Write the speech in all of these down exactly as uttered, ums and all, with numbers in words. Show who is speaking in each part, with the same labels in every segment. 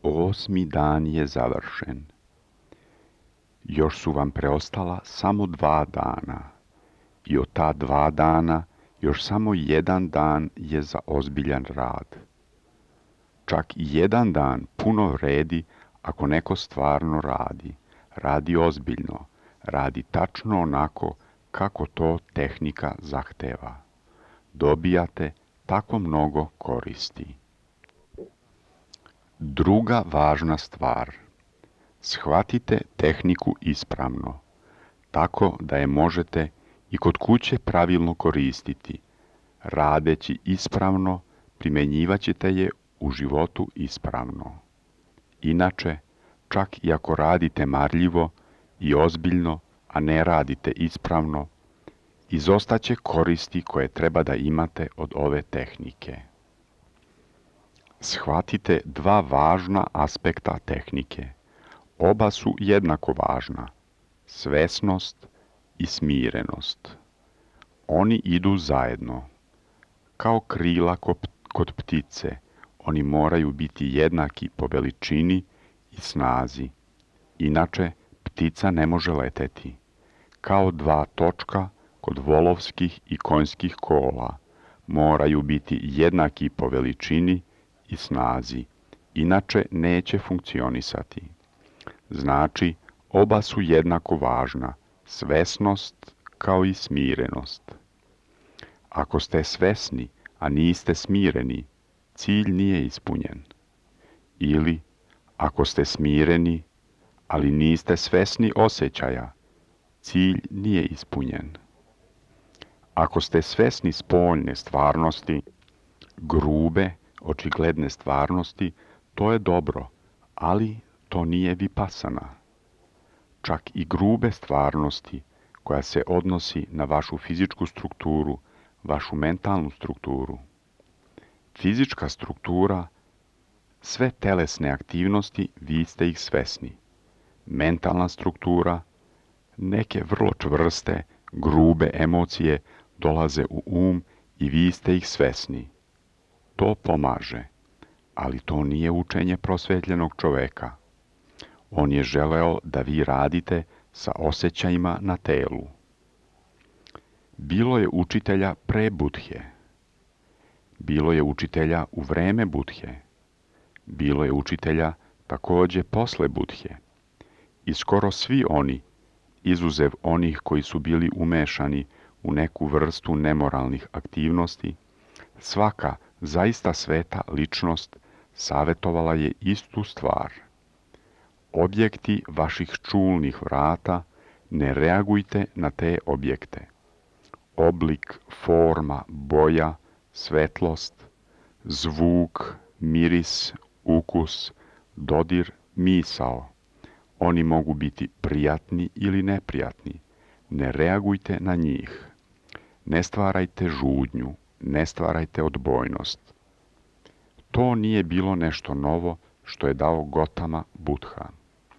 Speaker 1: Osmi dan je završen. Još su vam preostala samo dva dana. I od ta dva dana još samo jedan dan je za ozbiljan rad. Čak i jedan dan puno vredi ako neko stvarno radi. Radi ozbiljno. Radi tačno onako kako to tehnika zahteva. Dobijate tako mnogo koristi. Druga važna stvar. Shvatite tehniku ispravno, tako da je možete i kod kuće pravilno koristiti. Radeći ispravno, primjenjivat ćete je u životu ispravno. Inače, čak i ako radite marljivo i ozbiljno, a ne radite ispravno, izostaće koristi koje treba da imate od ove tehnike. Shvatite dva važna aspekta tehnike. Oba su jednako važna. Svesnost i smirenost. Oni idu zajedno. Kao krila kod ptice, oni moraju biti jednaki po veličini i snazi. Inače, ptica ne može leteti. Kao dva točka kod volovskih i konjskih kola, moraju biti jednaki po veličini i snazi. Inače, neće funkcionisati. Znači, oba su jednako važna, svesnost kao i smirenost. Ako ste svesni, a niste smireni, cilj nije ispunjen. Ili, ako ste smireni, ali niste svesni osjećaja, cilj nije ispunjen. Ako ste svesni spoljne stvarnosti, grube, očigledne stvarnosti, to je dobro, ali to nije vipasana. Čak i grube stvarnosti, koja se odnosi na vašu fizičku strukturu, vašu mentalnu strukturu. Fizička struktura, sve telesne aktivnosti, vi ste ih svesni. Mentalna struktura, neke vrlo čvrste, grube emocije dolaze u um i vi ste ih svesni. To pomaže, ali to nije učenje prosvetljenog čoveka. On je želeo da vi radite sa osjećajima na telu. Bilo je učitelja pre Budhe. Bilo je učitelja u vreme Budhe. Bilo je učitelja također posle Budhe. I skoro svi oni, izuzev onih koji su bili umešani u neku vrstu nemoralnih aktivnosti, svaka zaista sveta ličnost savjetovala je istu stvar. Objekti vaših čulnih vrata, ne reagujte na te objekte. Oblik, forma, boja, svetlost, zvuk, miris, ukus, dodir, misao. Oni mogu biti prijatni ili neprijatni. Ne reagujte na njih. Ne stvarajte žudnju, ne stvarajte odbojnost. To nije bilo nešto novo što je dao Gotama Buddha.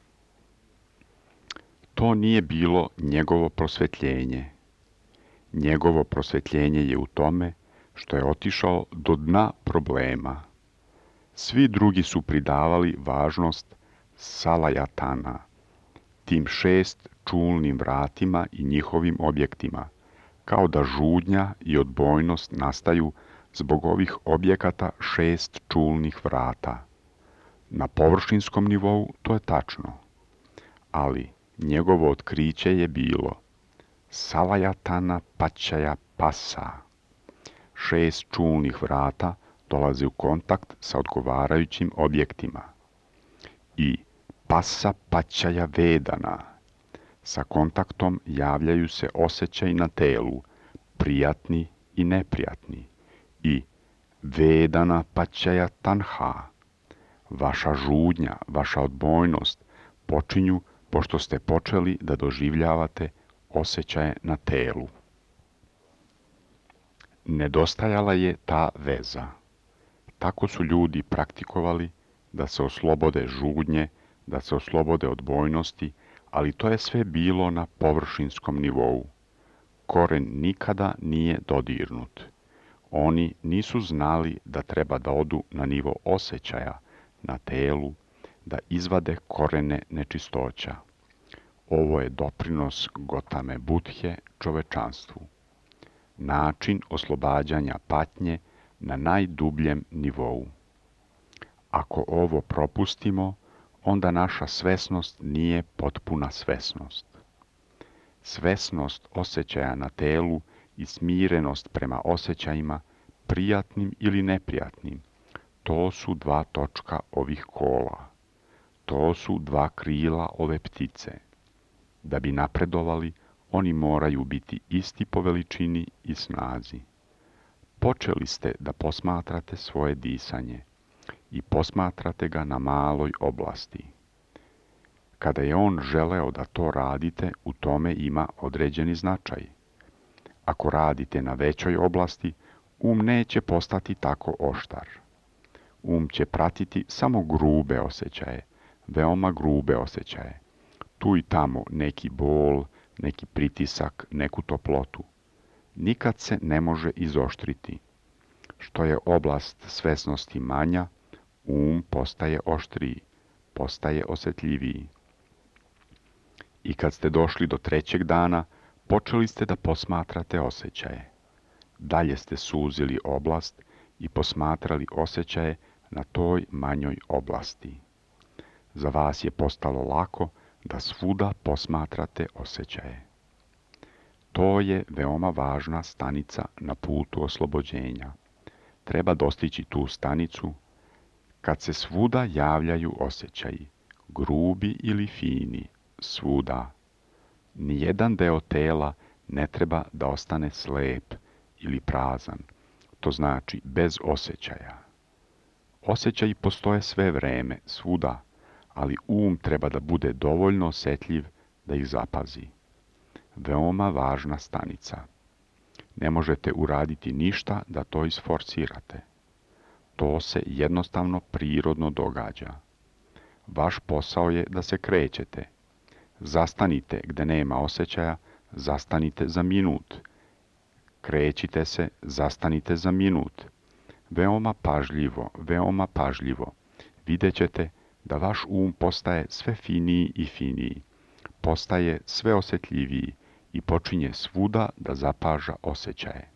Speaker 1: To nije bilo njegovo prosvetljenje. Njegovo prosvetljenje je u tome što je otišao do dna problema. Svi drugi su pridavali važnost salajatana, tim šest čulnim vratima i njihovim objektima, kao da žudnja i odbojnost nastaju zbog ovih objekata šest čulnih vrata. Na površinskom nivou to je tačno, ali njegovo otkriće je bilo salajatana pačaja pasa. Šest čulnih vrata dolaze u kontakt sa odgovarajućim objektima. I pasa pačaja vedana. Sa kontaktom javljaju se osjećaji na telu, prijatni i neprijatni. I vedana pačaja tanha. Vaša žudnja, vaša odbojnost počinju pošto ste počeli da doživljavate osjećaje na telu. Nedostajala je ta veza. Tako su ljudi praktikovali da se oslobode žudnje, da se oslobode odbojnosti, ali to je sve bilo na površinskom nivou. Koren nikada nije dodirnut. Oni nisu znali da treba da odu na nivo osjećaja na telu, da izvade korene nečistoća. Ovo je doprinos Gotame Budhe čovečanstvu. Način oslobađanja patnje na najdubljem nivou. Ako ovo propustimo, onda naša svesnost nije potpuna svesnost. Svesnost osjećaja na telu i smirenost prema osjećajima, prijatnim ili neprijatnim, to su dva točka ovih kola. To su dva krila ove ptice. Da bi napredovali, oni moraju biti isti po veličini i snazi. Počeli ste da posmatrate svoje disanje i posmatrate ga na maloj oblasti. Kada je on želeo da to radite, u tome ima određeni značaj. Ako radite na većoj oblasti, um neće postati tako oštar. Um će pratiti samo grube osjećaje, veoma grube osjećaje. Tu i tamo neki bol, neki pritisak, neku toplotu. Nikad se ne može izoštriti. Što je oblast svesnosti manja, um postaje oštriji, postaje osjetljiviji. I kad ste došli do trećeg dana, počeli ste da posmatrate osjećaje. Dalje ste suzili oblast i posmatrali osjećaje na toj manjoj oblasti. Za vas je postalo lako da svuda posmatrate osjećaje. To je veoma važna stanica na putu oslobođenja. Treba dostići tu stanicu kad se svuda javljaju osjećaji, grubi ili fini, svuda. Nijedan deo tela ne treba da ostane slep ili prazan, to znači bez osjećaja. Osjećaji postoje sve vreme, svuda, ali um treba da bude dovoljno osjetljiv da ih zapazi. Veoma važna stanica. Ne možete uraditi ništa da to isforsirate. To se jednostavno prirodno događa. Vaš posao je da se krećete. Zastanite gde nema osjećaja, zastanite za minut. Krećite se, zastanite za minut. Veoma pažljivo, veoma pažljivo. Vidjet ćete da vaš um postaje sve finiji i finiji. Postaje sve osjetljiviji i počinje svuda da zapaža osjećaje.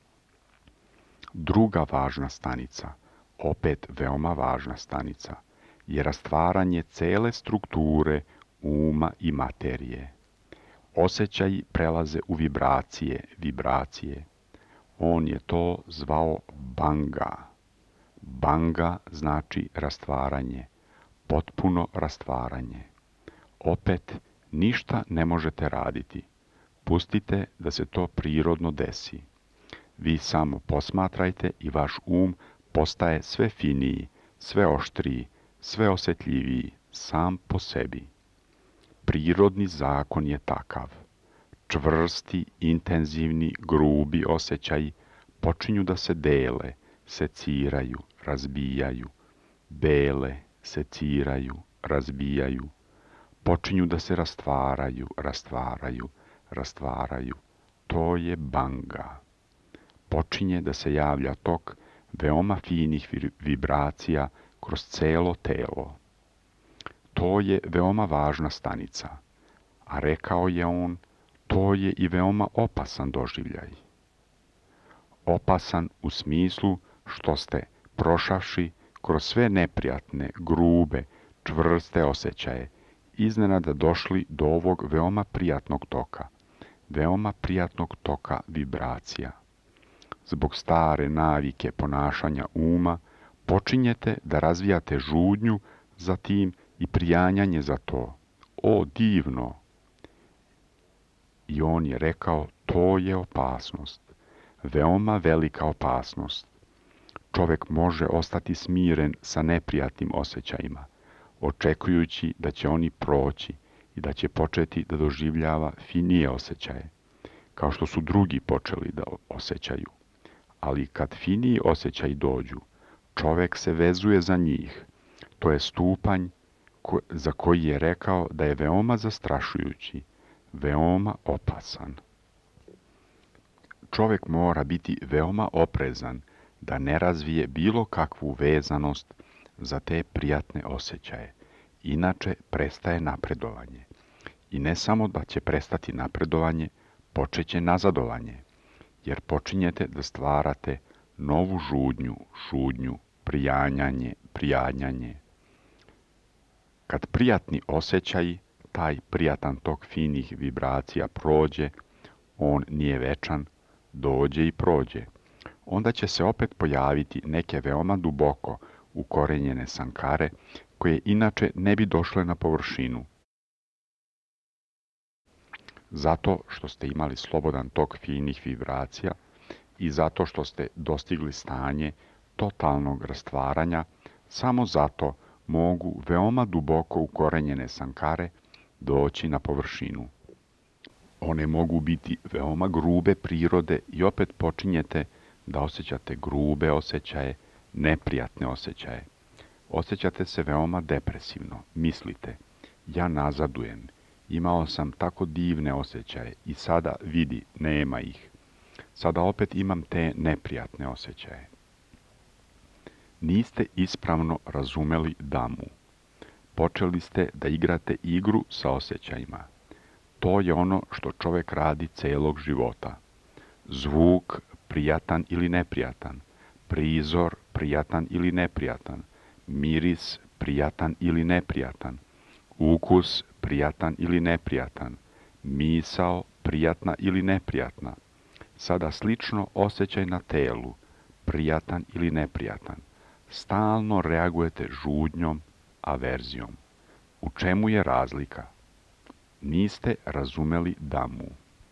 Speaker 1: Druga važna stanica, opet veoma važna stanica, je rastvaranje cele strukture uma i materije. Osjećaji prelaze u vibracije, vibracije. On je to zvao banga. Banga znači rastvaranje, potpuno rastvaranje. Opet, ništa ne možete raditi. Pustite da se to prirodno desi. Vi samo posmatrajte i vaš um postaje sve finiji, sve oštriji, sve osjetljiviji, sam po sebi. Prirodni zakon je takav. Čvrsti, intenzivni, grubi osjećaji počinju da se dele, seciraju, razbijaju. Bele, seciraju, razbijaju. Počinju da se rastvaraju, rastvaraju, rastvaraju. To je banga. Počinje da se javlja tok veoma finih vibracija kroz celo telo. To je veoma važna stanica, a rekao je on, to je i veoma opasan doživljaj. Opasan u smislu što ste, prošavši kroz sve neprijatne, grube, čvrste osjećaje, iznenada došli do ovog veoma prijatnog toka, veoma prijatnog toka vibracija. Zbog stare navike ponašanja uma, počinjete da razvijate žudnju za tim i prijanjanje za to. O, divno! I on je rekao, to je opasnost, veoma velika opasnost. Čovek može ostati smiren sa neprijatnim osjećajima, očekujući da će oni proći i da će početi da doživljava finije osjećaje, kao što su drugi počeli da osjećaju. Ali kad finiji osjećaji dođu, čovek se vezuje za njih. To je stupanj ko, za koji je rekao da je veoma zastrašujući, veoma opasan. Čovek mora biti veoma oprezan da ne razvije bilo kakvu vezanost za te prijatne osjećaje, inače prestaje napredovanje. I ne samo da će prestati napredovanje, počeće nazadovanje, jer počinjete da stvarate novu žudnju, šudnju, prijanjanje, prijanjanje. Kad prijatni osjećaj, taj prijatan tok finih vibracija prođe, on nije večan, dođe i prođe. Onda će se opet pojaviti neke veoma duboko ukorenjene sankare, koje inače ne bi došle na površinu. Zato što ste imali slobodan tok finih vibracija i zato što ste dostigli stanje totalnog rastvaranja, samo zato mogu veoma duboko ukorenjene sankare doći na površinu. One mogu biti veoma grube prirode i opet počinjete da osjećate grube osjećaje, neprijatne osjećaje. Osjećate se veoma depresivno, mislite, ja nazadujem, imao sam tako divne osjećaje i sada vidi, nema ih. Sada opet imam te neprijatne osjećaje. Niste ispravno razumeli damu. Počeli ste da igrate igru sa osjećajima. To je ono što čovjek radi celog života. Zvuk, prijatan ili neprijatan. Prizor, prijatan ili neprijatan. Miris, prijatan ili neprijatan. Ukus, prijatan ili neprijatan. Misao, prijatna ili neprijatna. Sada slično osjećaj na telu, prijatan ili neprijatan. Stalno reagujete žudnjom, averzijom. U čemu je razlika? Niste razumeli damu.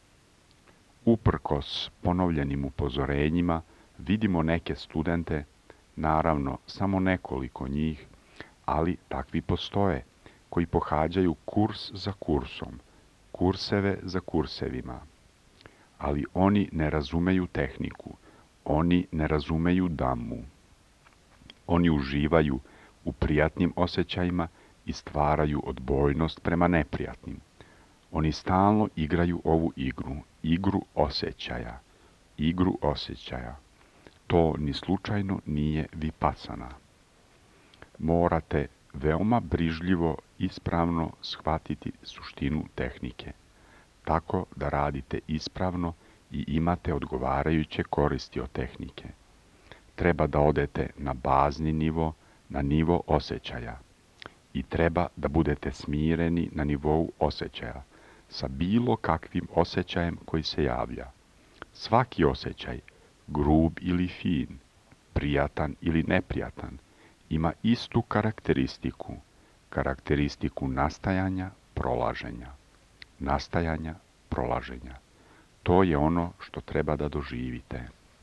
Speaker 1: Uprkos ponovljenim upozorenjima vidimo neke studente, naravno samo nekoliko njih, ali takvi postoje, koji pohađaju kurs za kursom, kurseve za kursevima. Ali oni ne razumeju tehniku, oni ne razumeju damu. Oni uživaju u prijatnim osjećajima i stvaraju odbojnost prema neprijatnim. Oni stalno igraju ovu igru, igru osjećaja, igru osjećaja. To ni slučajno nije vipasana. Morate veoma brižljivo ispravno shvatiti suštinu tehnike, tako da radite ispravno i imate odgovarajuće koristi od tehnike. Treba da odete na bazni nivo, na nivo osjećaja. I treba da budete smireni na nivou osjećaja, sa bilo kakvim osjećajem koji se javlja. Svaki osjećaj, grub ili fin, prijatan ili neprijatan, ima istu karakteristiku, karakteristiku nastajanja, prolaženja. Nastajanja, prolaženja. To je ono što treba da doživite.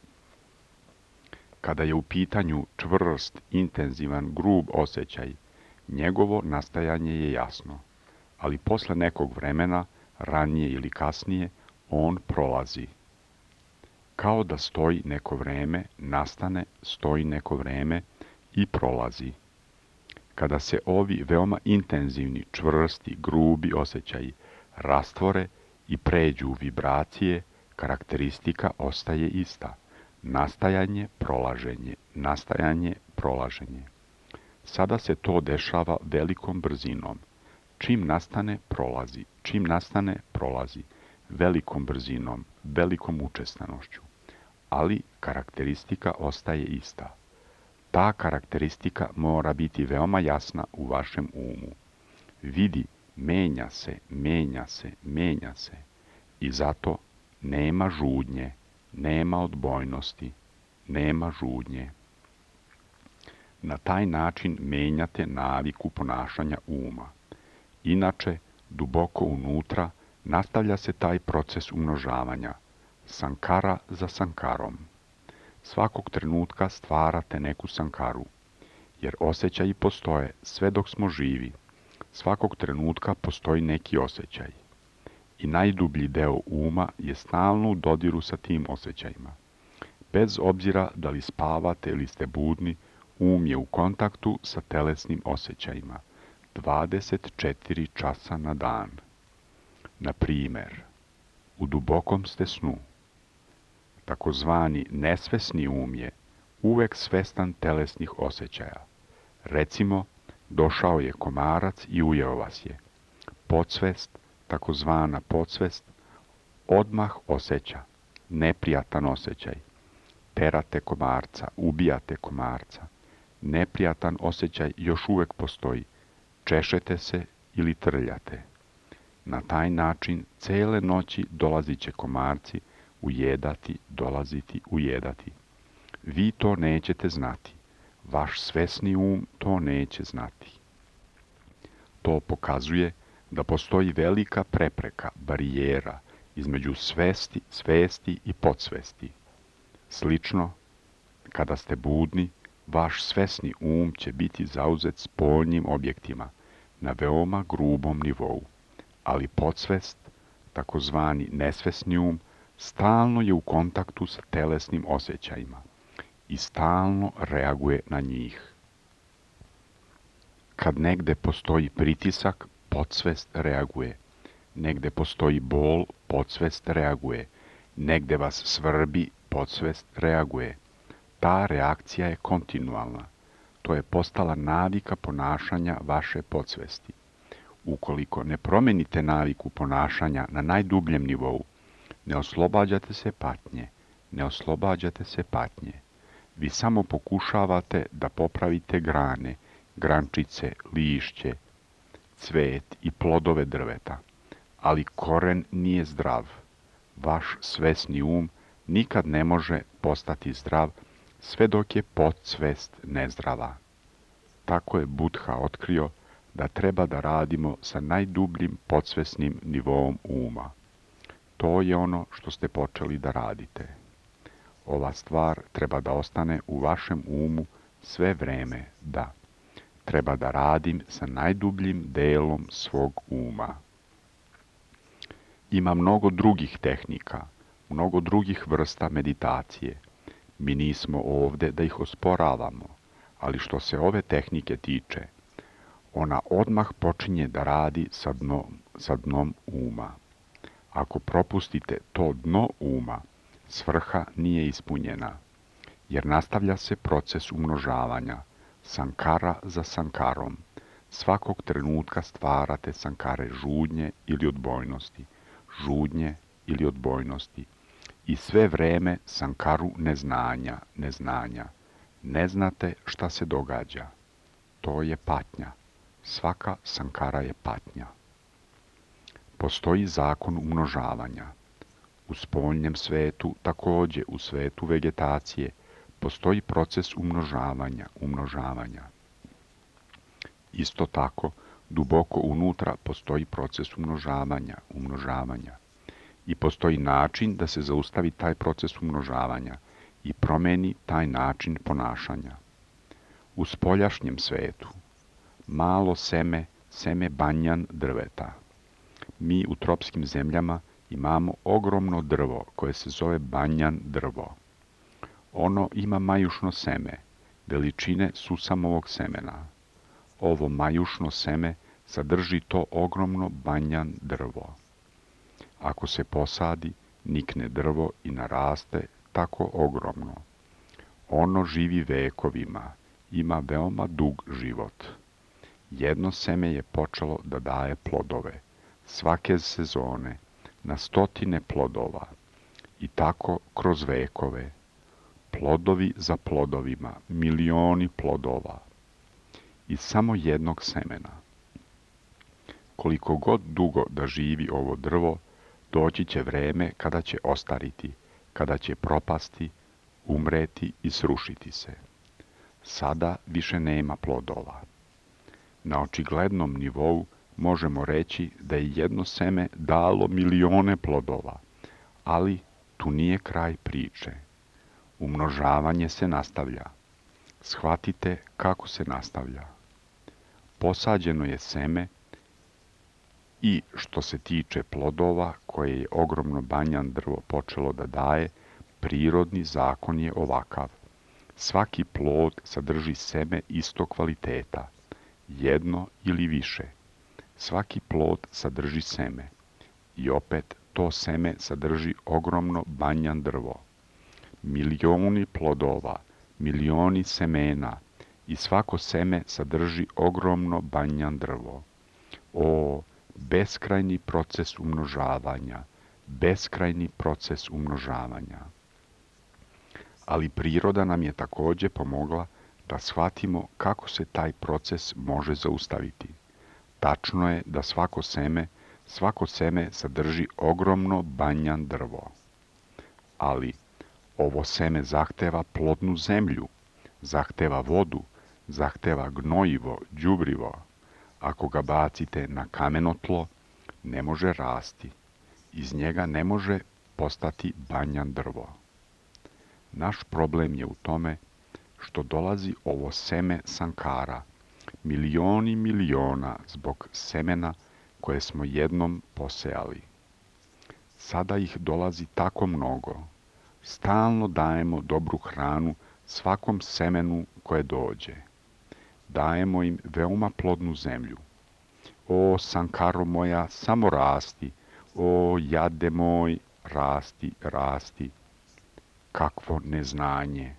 Speaker 1: Kada je u pitanju čvrst, intenzivan, grub osjećaj, njegovo nastajanje je jasno, ali posle nekog vremena, ranije ili kasnije, on prolazi. Kao da stoji neko vreme, nastane, stoji neko vreme i prolazi. Kada se ovi veoma intenzivni, čvrsti, grubi osjećaji rastvore i pređu u vibracije, karakteristika ostaje ista. Nastajanje, prolaženje, nastajanje, prolaženje. Sada se to dešava velikom brzinom. Čim nastane, prolazi. Čim nastane, prolazi. Velikom brzinom, velikom učestanošću. Ali karakteristika ostaje ista. Ta karakteristika mora biti veoma jasna u vašem umu. Vidi, menja se, menja se, menja se. I zato nema žudnje, nema odbojnosti, nema žudnje. Na taj način menjate naviku ponašanja uma. Inače, duboko unutra nastavlja se taj proces umnožavanja, sankara za sankarom. Svakog trenutka stvarate neku sankaru, jer osjećaji postoje sve dok smo živi. Svakog trenutka postoji neki osjećaj. I najdublji deo uma je stalno u dodiru sa tim osjećajima. Bez obzira da li spavate ili ste budni, um je u kontaktu sa telesnim osjećajima, dvadeset četiri časa na dan. Na primjer, u dubokom ste snu. Takozvani nesvesni um je uvek svestan telesnih osjećaja. Recimo, Došao je komarac i ujeo vas je. Podsvest, takozvana podsvest, odmah osjeća, neprijatan osjećaj. Terate komarca, ubijate komarca. Neprijatan osjećaj još uvek postoji. Češete se ili trljate. Na taj način cele noći dolazit će komarci, ujedati, dolaziti, ujedati. Vi to nećete znati. Vaš svesni um to neće znati. To pokazuje da postoji velika prepreka, barijera između svesti, svesti i podsvesti. Slično, kada ste budni, vaš svesni um će biti zauzet spoljnim objektima na veoma grubom nivou, ali podsvest, takozvani nesvesni um, stalno je u kontaktu sa telesnim osjećajima i stalno reaguje na njih. Kad negde postoji pritisak, podsvest reaguje. Negde postoji bol, podsvest reaguje. Negde vas svrbi, podsvest reaguje. Ta reakcija je kontinualna. To je postala navika ponašanja vaše podsvesti. Ukoliko ne promenite naviku ponašanja na najdubljem nivou, ne oslobađate se patnje, ne oslobađate se patnje. Vi samo pokušavate da popravite grane, grančice, lišće, cvet i plodove drveta, ali koren nije zdrav. Vaš svesni um nikad ne može postati zdrav sve dok je podsvest nezdrava. Tako je Buddha otkrio da treba da radimo sa najdubljim podsvesnim nivoom uma. To je ono što ste počeli da radite. Ova stvar treba da ostane u vašem umu sve vreme, da. Treba da radim sa najdubljim delom svog uma. Ima mnogo drugih tehnika, mnogo drugih vrsta meditacije. Mi nismo ovde da ih osporavamo, ali što se ove tehnike tiče, ona odmah počinje da radi sa dnom, sa dnom uma. Ako propustite to dno uma, svrha nije ispunjena, jer nastavlja se proces umnožavanja, sankara za sankarom. Svakog trenutka stvarate sankare žudnje ili odbojnosti, žudnje ili odbojnosti. I sve vreme sankaru neznanja, neznanja. Ne znate šta se događa. To je patnja. Svaka sankara je patnja. Postoji zakon umnožavanja. U spoljnjem svetu, takođe u svetu vegetacije, postoji proces umnožavanja, umnožavanja. Isto tako, duboko unutra postoji proces umnožavanja, umnožavanja. I postoji način da se zaustavi taj proces umnožavanja i promeni taj način ponašanja. U spoljašnjem svetu, malo seme, seme banjan drveta. Mi u tropskim zemljama imamo ogromno drvo koje se zove banjan drvo. Ono ima majušno seme, veličine susamovog semena. Ovo majušno seme sadrži to ogromno banjan drvo. Ako se posadi, nikne drvo i naraste tako ogromno. Ono živi vekovima, ima veoma dug život. Jedno seme je počelo da daje plodove, svake sezone, na stotine plodova, i tako kroz vekove. Plodovi za plodovima, milioni plodova. Iz samo jednog semena. Koliko god dugo da živi ovo drvo, doći će vreme kada će ostariti, kada će propasti, umreti i srušiti se. Sada više nema plodova. Na očiglednom nivou možemo reći da je jedno seme dalo milione plodova, ali tu nije kraj priče. Umnožavanje se nastavlja. Shvatite kako se nastavlja. Posađeno je seme i što se tiče plodova koje je ogromno banjan drvo počelo da daje, prirodni zakon je ovakav. Svaki plod sadrži seme istog kvaliteta, jedno ili više. Svaki plod sadrži seme i opet to seme sadrži ogromno banjan drvo. Milioni plodova, milioni semena i svako seme sadrži ogromno banjan drvo. O, beskrajni proces umnožavanja, beskrajni proces umnožavanja. Ali priroda nam je također pomogla da shvatimo kako se taj proces može zaustaviti. Tačno je da svako seme, svako seme sadrži ogromno banjan drvo. Ali ovo seme zahteva plodnu zemlju, zahteva vodu, zahteva gnojivo, đubrivo. Ako ga bacite na kameno tlo, ne može rasti. Iz njega ne može postati banjan drvo. Naš problem je u tome što dolazi ovo seme sankara, milioni miliona zbog semena koje smo jednom posejali. Sada ih dolazi tako mnogo. Stalno dajemo dobru hranu svakom semenu koje dođe. Dajemo im veoma plodnu zemlju. O, sankaro moja, samo rasti. O, jade moj, rasti, rasti. Kakvo neznanje.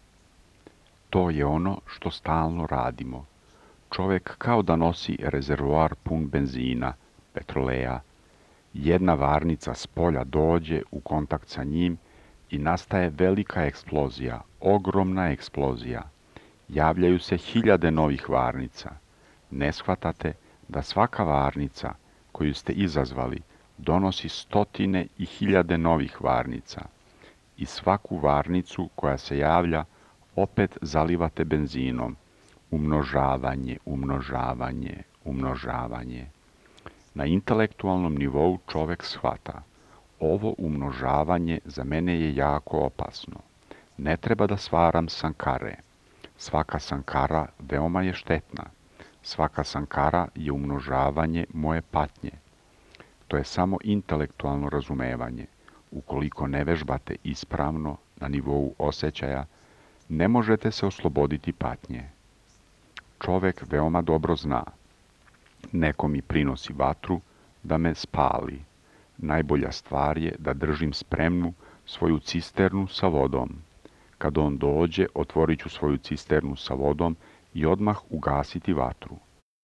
Speaker 1: To je ono što stalno radimo. Čovjek kao da nosi rezervoar pun benzina, petroleja. Jedna varnica s polja dođe u kontakt sa njim i nastaje velika eksplozija, ogromna eksplozija. Javljaju se hiljade novih varnica. Ne shvatate da svaka varnica koju ste izazvali donosi stotine i hiljade novih varnica. I svaku varnicu koja se javlja opet zalivate benzinom. Umnožavanje, umnožavanje, umnožavanje. Na intelektualnom nivou čovjek shvata. Ovo umnožavanje za mene je jako opasno. Ne treba da stvaram sankare. Svaka sankara veoma je štetna. Svaka sankara je umnožavanje moje patnje. To je samo intelektualno razumevanje. Ukoliko ne vežbate ispravno na nivou osjećaja, ne možete se osloboditi patnje. Čovjek veoma dobro zna. Neko mi prinosi vatru da me spali. Najbolja stvar je da držim spremnu svoju cisternu sa vodom. Kad on dođe, otvorit ću svoju cisternu sa vodom i odmah ugasiti vatru.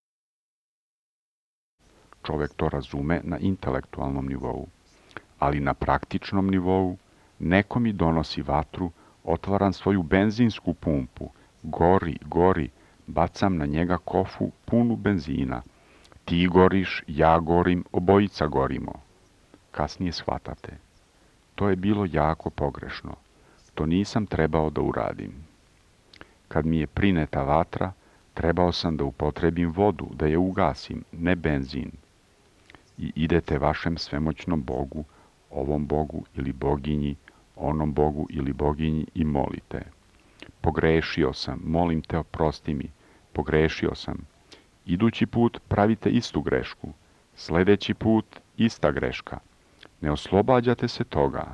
Speaker 1: Čovjek to razume na intelektualnom nivou, ali na praktičnom nivou neko mi donosi vatru, otvaram svoju benzinsku pumpu, gori, gori, bacam na njega kofu punu benzina. Ti goriš, ja gorim, obojica gorimo. Kasnije shvatate. To je bilo jako pogrešno. To nisam trebao da uradim. Kad mi je prineta vatra, trebao sam da upotrebim vodu, da je ugasim, ne benzin. I idete vašem svemoćnom Bogu, ovom Bogu ili boginji, onom Bogu ili boginji i molite. Pogrešio sam, molim te oprosti mi, pogrešio sam. Idući put pravite istu grešku, sljedeći put ista greška. Ne oslobađate se toga.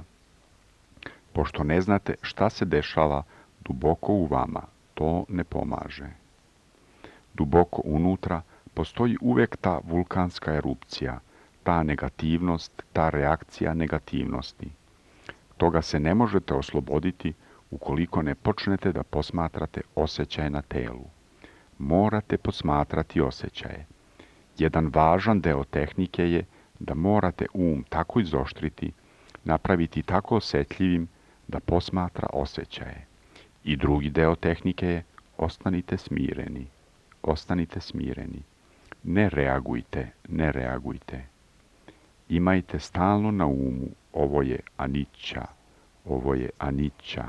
Speaker 1: Pošto ne znate šta se dešava duboko u vama, to ne pomaže. Duboko unutra postoji uvijek ta vulkanska erupcija, ta negativnost, ta reakcija negativnosti. Toga se ne možete osloboditi ukoliko ne počnete da posmatrate osjećaje na telu. Morate posmatrati osjećaje. Jedan važan deo tehnike je da morate um tako izoštriti, napraviti tako osjetljivim da posmatra osjećaje. I drugi deo tehnike je ostanite smireni, ostanite smireni. Ne reagujte, ne reagujte. Imajte stalno na umu, ovo je aniča, ovo je aniča.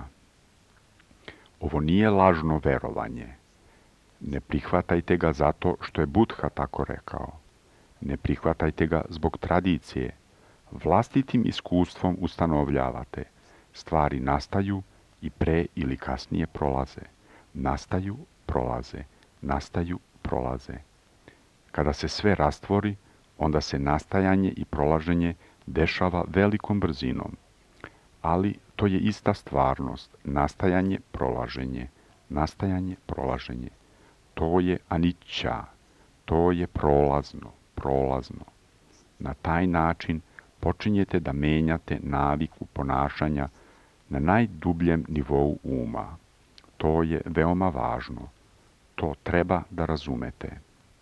Speaker 1: Ovo nije lažno verovanje. Ne prihvatajte ga zato što je Buddha tako rekao. Ne prihvatajte ga zbog tradicije. Vlastitim iskustvom ustanovljavate. Stvari nastaju i pre ili kasnije prolaze. Nastaju, prolaze. Nastaju, prolaze. Kada se sve rastvori, onda se nastajanje i prolaženje dešava velikom brzinom. Ali to je ista stvarnost. Nastajanje, prolaženje. Nastajanje, prolaženje. To je aniča. To je prolazno, prolazno. Na taj način počinjete da menjate naviku ponašanja na najdubljem nivou uma. To je veoma važno. To treba da razumete.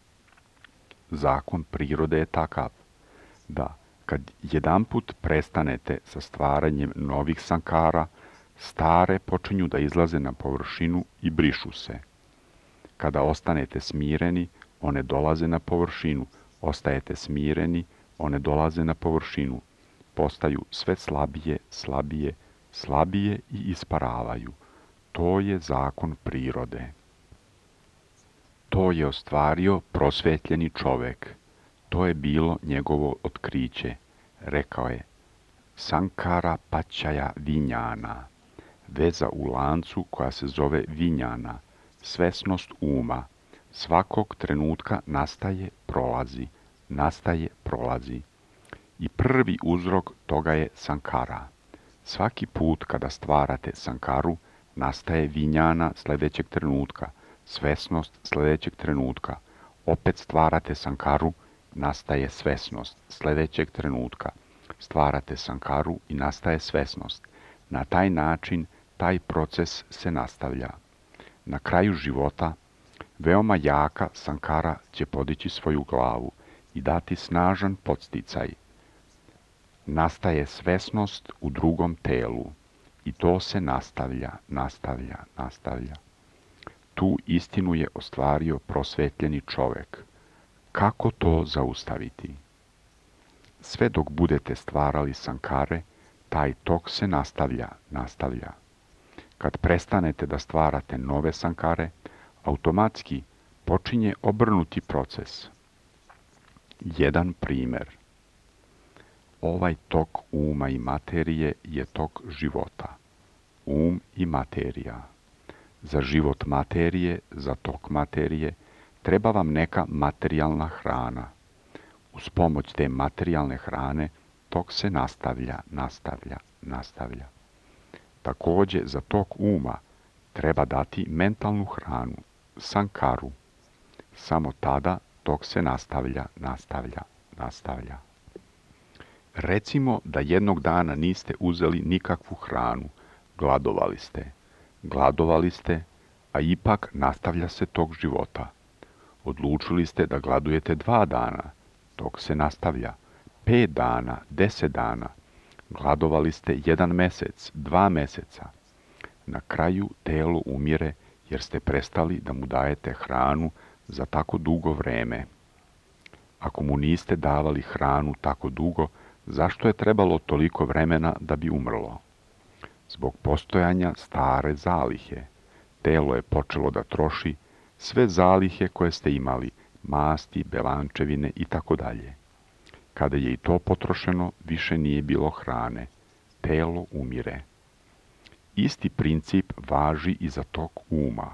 Speaker 1: Zakon prirode je takav da kad jedanput prestanete sa stvaranjem novih sankara, stare počinju da izlaze na površinu i brišu se. Kada ostanete smireni, one dolaze na površinu, ostajete smireni, one dolaze na površinu, postaju sve slabije, slabije, slabije i isparavaju. To je zakon prirode. To je ostvario prosvetljeni čovek. To je bilo njegovo otkriće. Rekao je, Sankara paćaja vinjana, veza u lancu koja se zove vinjana, svesnost uma, svakog trenutka nastaje, prolazi, nastaje, prolazi. I prvi uzrok toga je sankara. Svaki put kada stvarate sankaru, nastaje vinjana sljedećeg trenutka, svesnost sljedećeg trenutka. Opet stvarate sankaru, nastaje svesnost sljedećeg trenutka. Stvarate sankaru i nastaje svesnost. Na taj način taj proces se nastavlja. Na kraju života veoma jaka sankara će podići svoju glavu i dati snažan podsticaj. Nastaje svesnost u drugom telu i to se nastavlja, nastavlja, nastavlja. Tu istinu je ostvario prosvetljeni čovek. Kako to zaustaviti? Sve dok budete stvarali sankare, taj tok se nastavlja, nastavlja. Kad prestanete da stvarate nove sankare, automatski počinje obrnuti proces. Jedan primer. Ovaj tok uma i materije je tok života. Um i materija. Za život materije, za tok materije, treba vam neka materijalna hrana. Uz pomoć te materijalne hrane, tok se nastavlja, nastavlja, nastavlja. Također, za tok uma treba dati mentalnu hranu, sankaru. Samo tada tok se nastavlja, nastavlja, nastavlja. Recimo da jednog dana niste uzeli nikakvu hranu, gladovali ste. Gladovali ste, a ipak nastavlja se tok života. Odlučili ste da gladujete dva dana, tok se nastavlja. Pet dana, deset dana. Gladovali ste jedan mesec, dva meseca. Na kraju telo umire jer ste prestali da mu dajete hranu za tako dugo vreme. Ako mu niste davali hranu tako dugo, zašto je trebalo toliko vremena da bi umrlo? Zbog postojanja stare zalihe. Telo je počelo da troši sve zalihe koje ste imali, masti, belančevine i tako dalje. Kada je i to potrošeno, više nije bilo hrane. Telo umire. Isti princip važi i za tok uma.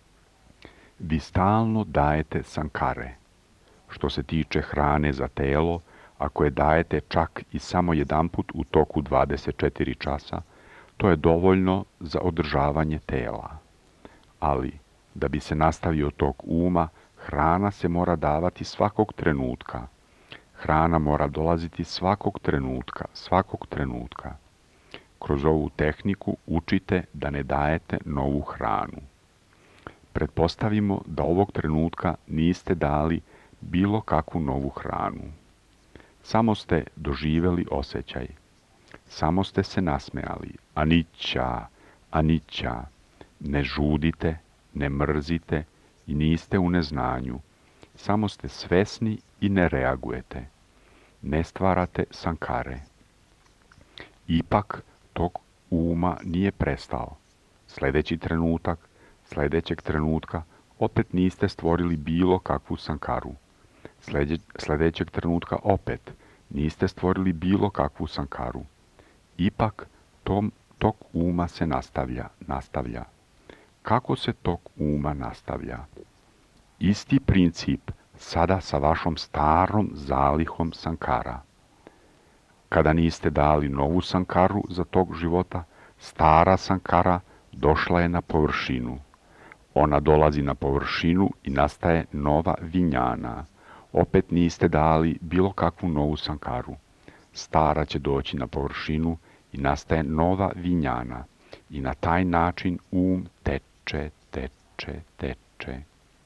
Speaker 1: Vi stalno dajete sankare. Što se tiče hrane za telo, ako je dajete čak i samo jedanput u toku dvadeset četiri časa, to je dovoljno za održavanje tela. Ali, da bi se nastavio tok uma, hrana se mora davati svakog trenutka. Hrana mora dolaziti svakog trenutka, svakog trenutka. Kroz ovu tehniku učite da ne dajete novu hranu. Pretpostavimo da ovog trenutka niste dali bilo kakvu novu hranu. Samo ste doživjeli osjećaj. Samo ste se nasmejali. Anića, anića. Ne žudite, ne mrzite i niste u neznanju. Samo ste svesni i ne reagujete. Ne stvarate sankare. Ipak tok uma nije prestao. Sljedeći trenutak, sljedećeg trenutka, opet niste stvorili bilo kakvu sankaru. Sljedeće, sljedećeg trenutka opet niste stvorili bilo kakvu sankaru. Ipak tom, tok uma se nastavlja, nastavlja. Kako se tok uma nastavlja? Isti princip sada sa vašom starom zalihom sankara. Kada niste dali novu sankaru za tok života, stara sankara došla je na površinu. Ona dolazi na površinu i nastaje nova vinjana. Opet niste dali bilo kakvu novu sankaru. Stara će doći na površinu i nastaje nova vinjana. I na taj način um teče, teče, teče.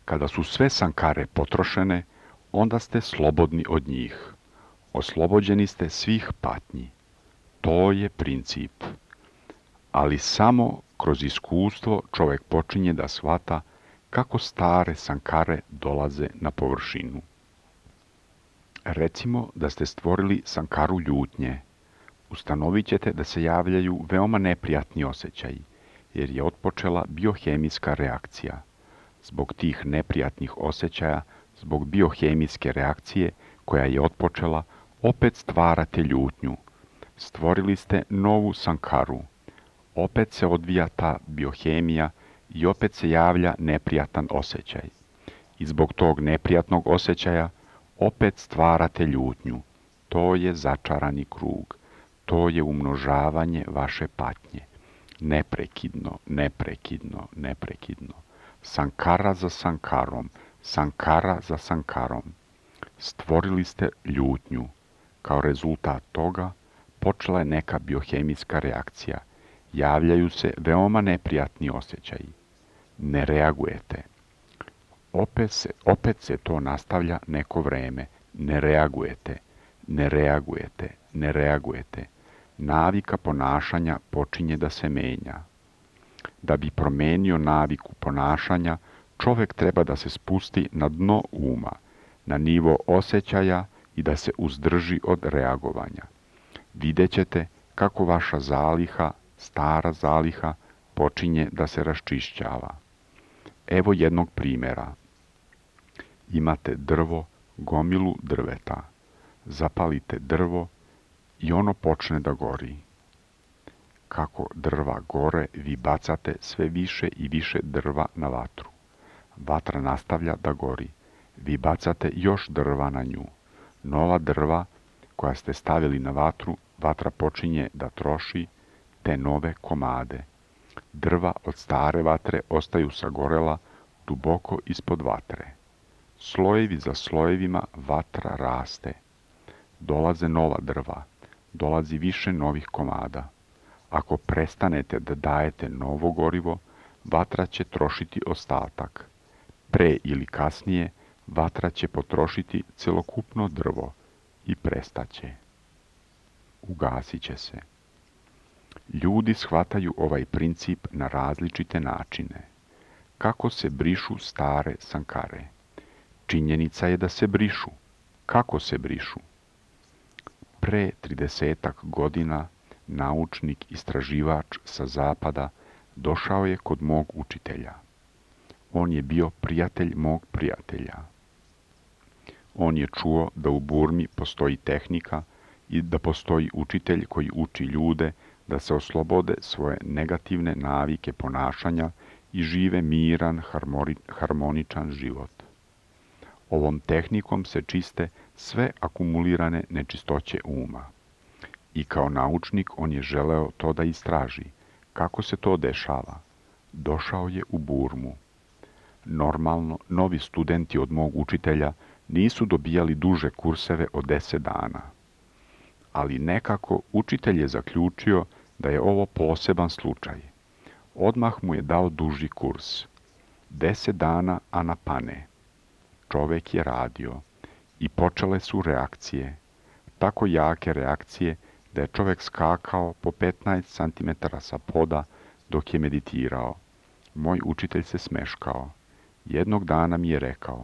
Speaker 1: Kada su sve sankare potrošene, onda ste slobodni od njih. Oslobođeni ste svih patnji. To je princip. Ali samo kroz iskustvo čovjek počinje da shvata kako stare sankare dolaze na površinu. Recimo da ste stvorili sankaru ljutnje. Ustanovit ćete da se javljaju veoma neprijatni osjećaji, jer je otpočela biohemijska reakcija. Zbog tih neprijatnih osjećaja, zbog biohemijske reakcije koja je otpočela, opet stvarate ljutnju. Stvorili ste novu sankaru. Opet se odvija ta biohemija i opet se javlja neprijatan osjećaj. I zbog tog neprijatnog osjećaja opet stvarate ljutnju. To je začarani krug. To je umnožavanje vaše patnje. Neprekidno, neprekidno, neprekidno. Sankara za sankarom, sankara za sankarom. Stvorili ste ljutnju. Kao rezultat toga počela je neka biohemijska reakcija. Javljaju se veoma neprijatni osjećaji. Ne reagujete. Opet se, opet se to nastavlja neko vreme. Ne reagujete, ne reagujete, ne reagujete. Navika ponašanja počinje da se menja. Da bi promenio naviku ponašanja, čovjek treba da se spusti na dno uma, na nivo osjećaja i da se uzdrži od reagovanja. Vidjet ćete kako vaša zaliha, stara zaliha, počinje da se raščišćava. Evo jednog primjera. Imate drvo, gomilu drveta. Zapalite drvo i ono počne da gori. Kako drva gore, vi bacate sve više i više drva na vatru. Vatra nastavlja da gori. Vi bacate još drva na nju. Nova drva koja ste stavili na vatru, vatra počinje da troši te nove komade. Drva od stare vatre ostaju sagorela duboko ispod vatre. Slojevi za slojevima vatra raste. Dolaze nova drva, dolazi više novih komada. Ako prestanete da dajete novo gorivo, vatra će trošiti ostatak. Pre ili kasnije, vatra će potrošiti celokupno drvo i prestaće. Ugasit će se. Ljudi shvataju ovaj princip na različite načine. Kako se brišu stare sankare? Činjenica je da se brišu. Kako se brišu? Pre tridesetak godina naučnik istraživač sa zapada došao je kod mog učitelja. On je bio prijatelj mog prijatelja. On je čuo da u Burmi postoji tehnika i da postoji učitelj koji uči ljude da se oslobode svoje negativne navike ponašanja i žive miran, harmoničan život. Ovom tehnikom se čiste sve akumulirane nečistoće uma. I kao naučnik on je želeo to da istraži. Kako se to dešava? Došao je u Burmu. Normalno, novi studenti od mog učitelja nisu dobijali duže kurseve od deset dana. Ali nekako učitelj je zaključio da je ovo poseban slučaj. Odmah mu je dao duži kurs. Deset dana anapane. Čovek je radio i počele su reakcije. Tako jake reakcije da je čovek skakao po petnaest centimetara sa poda dok je meditirao. Moj učitelj se smeškao. Jednog dana mi je rekao: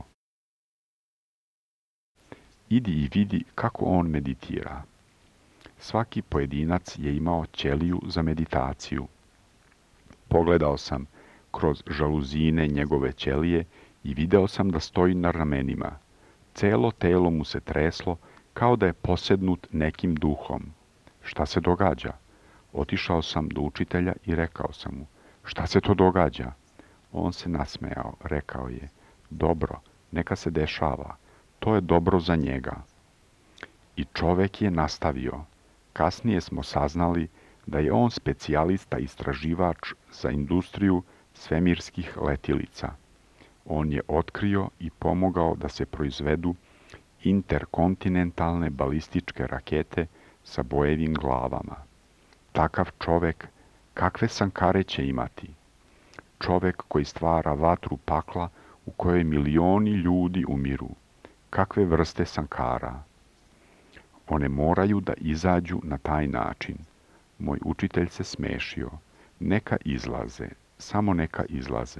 Speaker 1: idi i vidi kako on meditira. Svaki pojedinac je imao ćeliju za meditaciju. Pogledao sam kroz žaluzine njegove ćelije i video sam da stoji na ramenima. Celo telo mu se treslo kao da je posednut nekim duhom. Šta se događa? Otišao sam do učitelja i rekao sam mu: šta se to događa? On se nasmejao, rekao je: dobro, neka se dešava, to je dobro za njega. I čovek je nastavio. Kasnije smo saznali da je on specijalista istraživač za industriju svemirskih letilica. On je otkrio i pomogao da se proizvedu interkontinentalne balističke rakete sa bojevim glavama. Takav čovek kakve sankare će imati? Čovek koji stvara vatru pakla u kojoj milioni ljudi umiru. Kakve vrste sankara? One moraju da izađu na taj način. Moj učitelj se smešio. Neka izlaze, samo neka izlaze.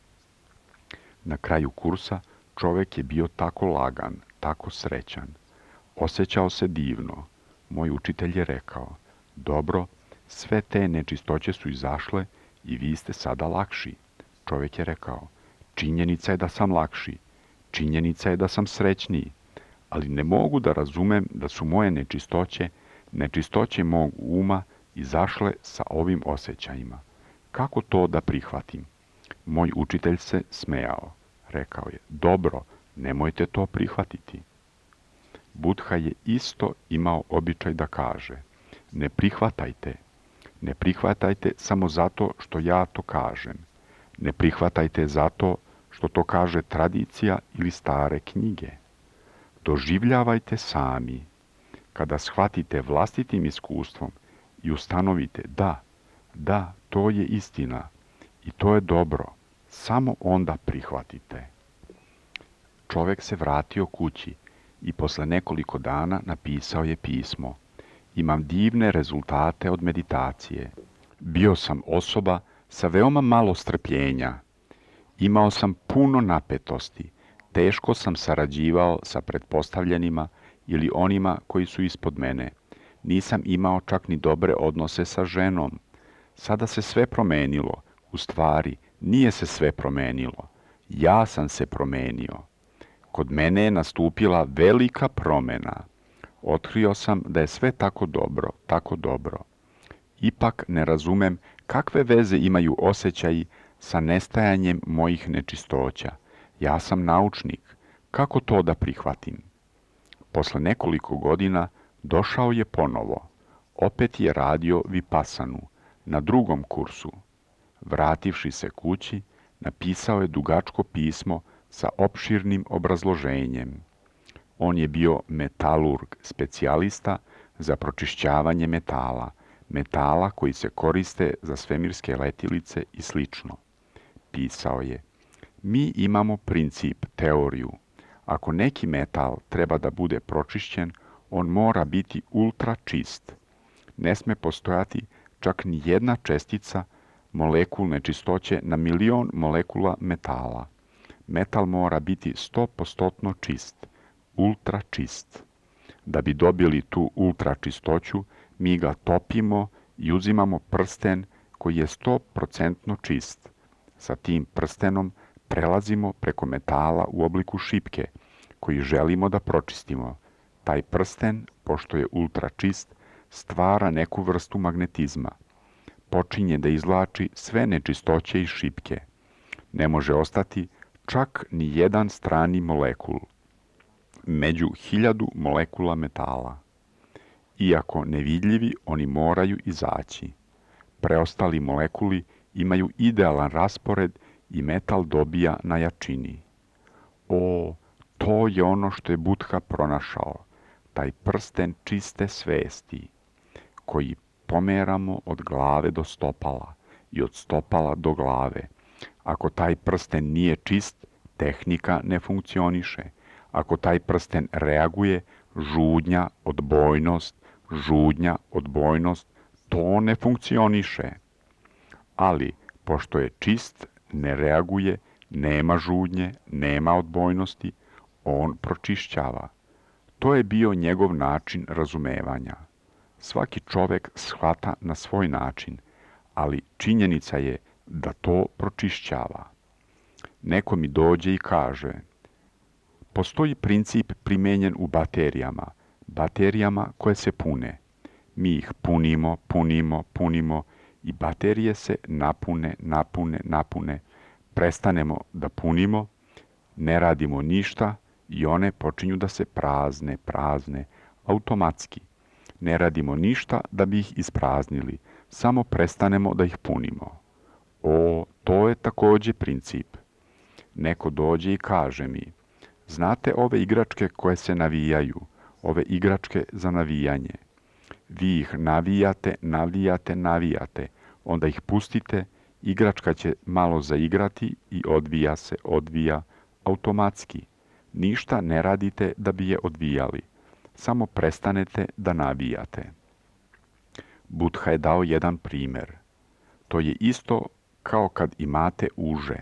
Speaker 1: Na kraju kursa čovek je bio tako lagan, tako srećan. Osjećao se divno. Moj učitelj je rekao, dobro, sve te nečistoće su izašle i vi ste sada lakši. Čovjek je rekao, činjenica je da sam lakši, činjenica je da sam srećniji, ali ne mogu da razumem da su moje nečistoće, nečistoće mog uma izašle sa ovim osjećajima. Kako to da prihvatim? Moj učitelj se smejao. Rekao je, dobro, nemojte to prihvatiti. Buddha je isto imao običaj da kaže, ne prihvatajte, ne prihvatajte samo zato što ja to kažem, ne prihvatajte zato što to kaže tradicija ili stare knjige. Doživljavajte sami. Kada shvatite vlastitim iskustvom i ustanovite da, da, to je istina i to je dobro, samo onda prihvatite. Čovjek se vratio kući i posle nekoliko dana napisao je pismo. Imam divne rezultate od meditacije. Bio sam osoba sa veoma malo strpljenja. Imao sam puno napetosti. Teško sam sarađivao sa pretpostavljenima ili onima koji su ispod mene. Nisam imao čak ni dobre odnose sa ženom. Sada se sve promenilo. U stvari, nije se sve promenilo. Ja sam se promenio. Kod mene je nastupila velika promjena. Otkrio sam da je sve tako dobro, tako dobro. Ipak ne razumem kakve veze imaju osjećaji sa nestajanjem mojih nečistoća. Ja sam naučnik. Kako to da prihvatim? Posle nekoliko godina došao je ponovo. Opet je radio vipasanu, na drugom kursu. Vrativši se kući, napisao je dugačko pismo sa opširnim obrazloženjem. On je bio metalurg, specijalista za pročišćavanje metala, metala koji se koriste za svemirske letilice i slično. Pisao je, mi imamo princip, teoriju. Ako neki metal treba da bude pročišćen, on mora biti ultra čist. Ne sme postojati čak ni jedna čestica molekul nečistoće na milion molekula metala. Metal mora biti sto posto čist, ultra čist. Da bi dobili tu ultra čistoću, mi ga topimo i uzimamo prsten koji je sto posto čist. Sa tim prstenom prelazimo preko metala u obliku šipke, koji želimo da pročistimo. Taj prsten, pošto je ultra čist, stvara neku vrstu magnetizma. Počinje da izvlači sve nečistoće iz šipke. Ne može ostati čak ni jedan strani molekul. Među hiljadu molekula metala. Iako nevidljivi, oni moraju izaći. Preostali molekuli imaju idealan raspored i metal dobija na jačini. O, to je ono što je Buddha pronašao, taj prsten čiste svesti, koji pomeramo od glave do stopala i od stopala do glave. Ako taj prsten nije čist, tehnika ne funkcioniše. Ako taj prsten reaguje, žudnja, odbojnost, žudnja, odbojnost, to ne funkcioniše. Ali, pošto je čist, ne reaguje, nema žudnje, nema odbojnosti, on pročišćava. To je bio njegov način razumevanja. Svaki čovek shvata na svoj način, ali činjenica je da to pročišćava. Neko mi dođe i kaže, postoji princip primenjen u baterijama, baterijama koje se pune. Mi ih punimo, punimo, punimo i baterije se napune, napune, napune. Prestanemo da punimo, ne radimo ništa i one počinju da se prazne, prazne, automatski. Ne radimo ništa da bi ih ispraznili, samo prestanemo da ih punimo. O, to je takođe princip. Neko dođe i kaže mi, znate ove igračke koje se navijaju, ove igračke za navijanje. Vi ih navijate, navijate, navijate, onda ih pustite, igračka će malo zaigrati i odvija se, odvija, automatski. Ništa ne radite da bi je odvijali. Samo prestanete da navijate. Buddha je dao jedan primjer. To je isto kao kad imate uže.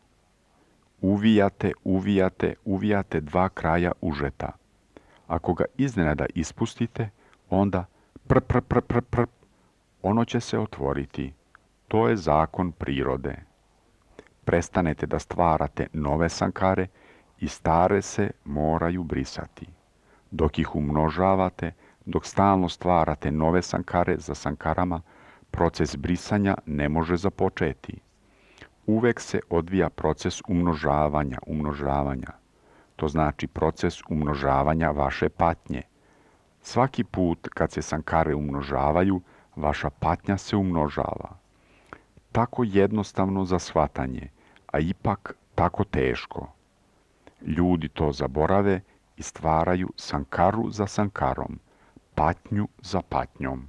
Speaker 1: Uvijate, uvijate, uvijate dva kraja užeta. Ako ga iznenada ispustite, onda pr, pr, pr, pr, pr, ono će se otvoriti. To je zakon prirode. Prestanete da stvarate nove sankare i stare se moraju brisati. Dok ih umnožavate, dok stalno stvarate nove sankare za sankarama, proces brisanja ne može započeti. Uvek se odvija proces umnožavanja, umnožavanja. To znači proces umnožavanja vaše patnje. Svaki put kad se sankare umnožavaju, vaša patnja se umnožava. Tako jednostavno za shvatanje, a ipak tako teško. Ljudi to zaborave i stvaraju sankaru za sankarom, patnju za patnjom.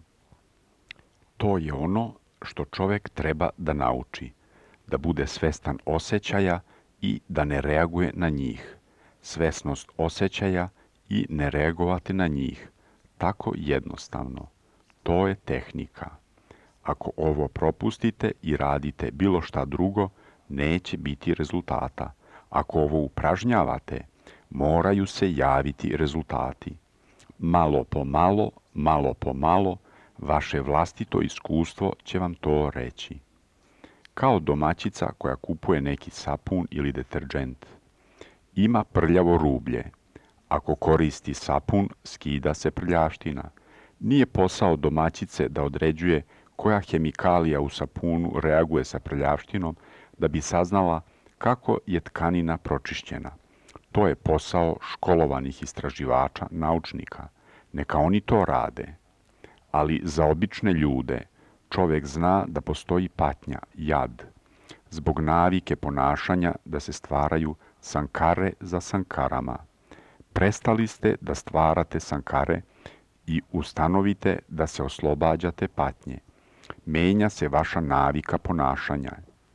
Speaker 1: To je ono što čovjek treba da nauči, da bude svestan osjećaja i da ne reaguje na njih. Svesnost osjećaja i ne reagovati na njih. Tako jednostavno. To je tehnika. Ako ovo propustite i radite bilo šta drugo, neće biti rezultata. Ako ovo upražnjavate, moraju se javiti rezultati. Malo po malo, malo po malo, vaše vlastito iskustvo će vam to reći. Kao domaćica koja kupuje neki sapun ili deterđent. Ima prljavo rublje. Ako koristi sapun, skida se prljavština. Nije posao domaćice da određuje koja hemikalija u sapunu reaguje sa prljavštinom da bi saznala kako je tkanina pročišćena. To je posao školovanih istraživača, naučnika. Neka oni to rade. Ali za obične ljude čovjek zna da postoji patnja, jad, zbog navike ponašanja da se stvaraju sankare za sankarama. Prestali ste da stvarate sankare i ustanovite da se oslobađate patnje. Menja se vaša navika ponašanja.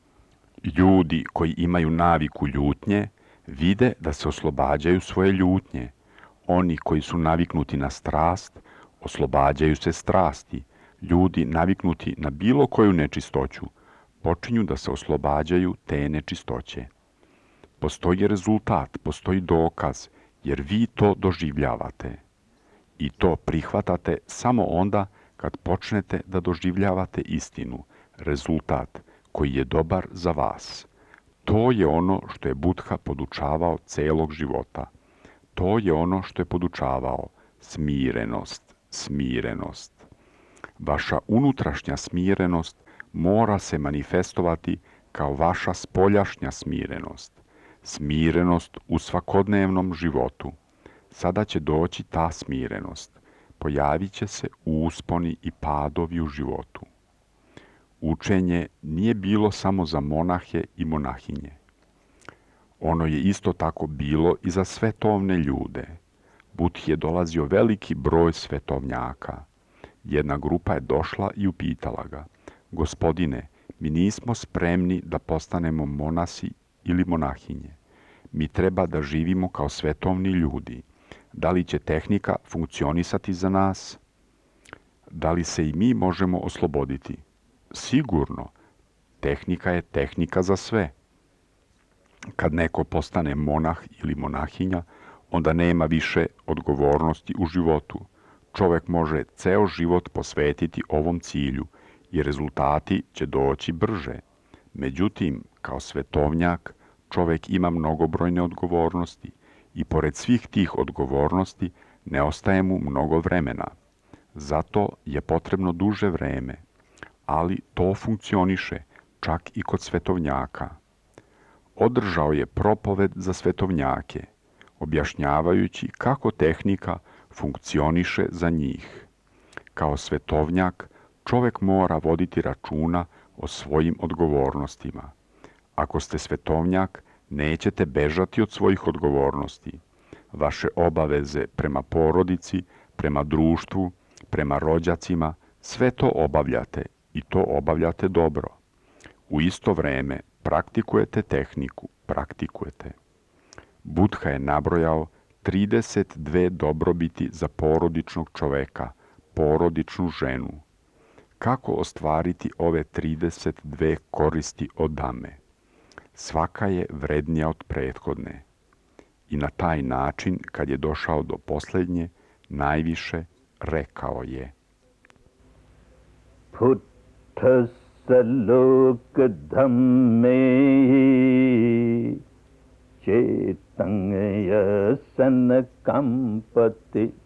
Speaker 1: Ljudi koji imaju naviku ljutnje vide da se oslobađaju svoje ljutnje. Oni koji su naviknuti na strast, oslobađaju se strasti. Ljudi naviknuti na bilo koju nečistoću počinju da se oslobađaju te nečistoće. Postoji rezultat, postoji dokaz, jer vi to doživljavate. I to prihvatate samo onda kad počnete da doživljavate istinu, rezultat koji je dobar za vas. To je ono što je Buddha podučavao celog života. To je ono što je podučavao smirenost, smirenost. Vaša unutrašnja smirenost mora se manifestovati kao vaša spoljašnja smirenost. Smirenost u svakodnevnom životu. Sada će doći ta smirenost. Pojavit će se usponi i padovi u životu. Učenje nije bilo samo za monahe i monahinje. Ono je isto tako bilo i za svetovne ljude. Buddhi je dolazio veliki broj svetovnjaka. Jedna grupa je došla i upitala ga: Gospodine, mi nismo spremni da postanemo monasi ili monahinje. Mi treba da živimo kao svetovni ljudi. Da li će tehnika funkcionisati za nas? Da li se i mi možemo osloboditi? Sigurno. Tehnika je tehnika za sve. Kad neko postane monah ili monahinja, onda nema više odgovornosti u životu. Čovjek može ceo život posvetiti ovom cilju i rezultati će doći brže. Međutim, kao svetovnjak, čovjek ima mnogobrojne odgovornosti i pored svih tih odgovornosti ne ostaje mu mnogo vremena. Zato je potrebno duže vreme, ali to funkcioniše čak i kod svetovnjaka. Održao je propoved za svetovnjake, objašnjavajući kako tehnika funkcioniše za njih. Kao svetovnjak, čovjek mora voditi računa o svojim odgovornostima. Ako ste svetovnjak, nećete bežati od svojih odgovornosti. Vaše obaveze prema porodici, prema društvu, prema rođacima, sve to obavljate i to obavljate dobro. U isto vreme praktikujete tehniku, praktikujete. Buddha je nabrojao trideset dve dobrobiti za porodičnog čoveka, porodičnu ženu. Kako ostvariti ove trideset dve koristi od dame? Svaka je vrednija od prethodne. I na taj način, kad je došao do posljednje, najviše rekao je:
Speaker 2: Putta salok dhamme cetangya sanakampati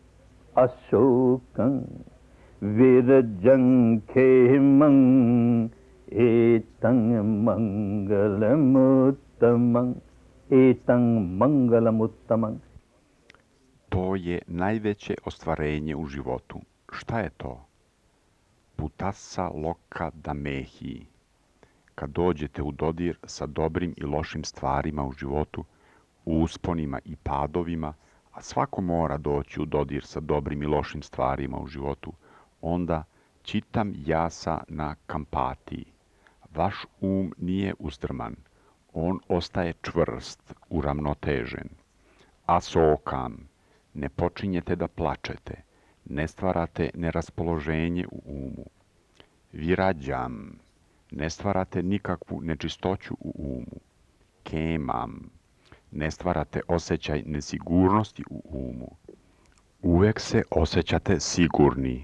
Speaker 2: asokam virajang khemang etang mangalamuttamang etang mangalamuttamang.
Speaker 1: To je najveće ostvarenje u životu. Šta je to? Putassa loka damehi. Kad dođete u dodir sa dobrim i lošim stvarima u životu, usponima i padovima, a svako mora doći u dodir sa dobrim i lošim stvarima u životu, onda čitam jasa na kampati. Vaš um nije uzdrman, on ostaje čvrst, uravnotežen. Asokam, ne počinjete da plačete, ne stvarate neraspoloženje u umu. Virađam, ne stvarate nikakvu nečistoću u umu. Kemam, ne stvarate osjećaj nesigurnosti u umu. Uvek se osjećate sigurni.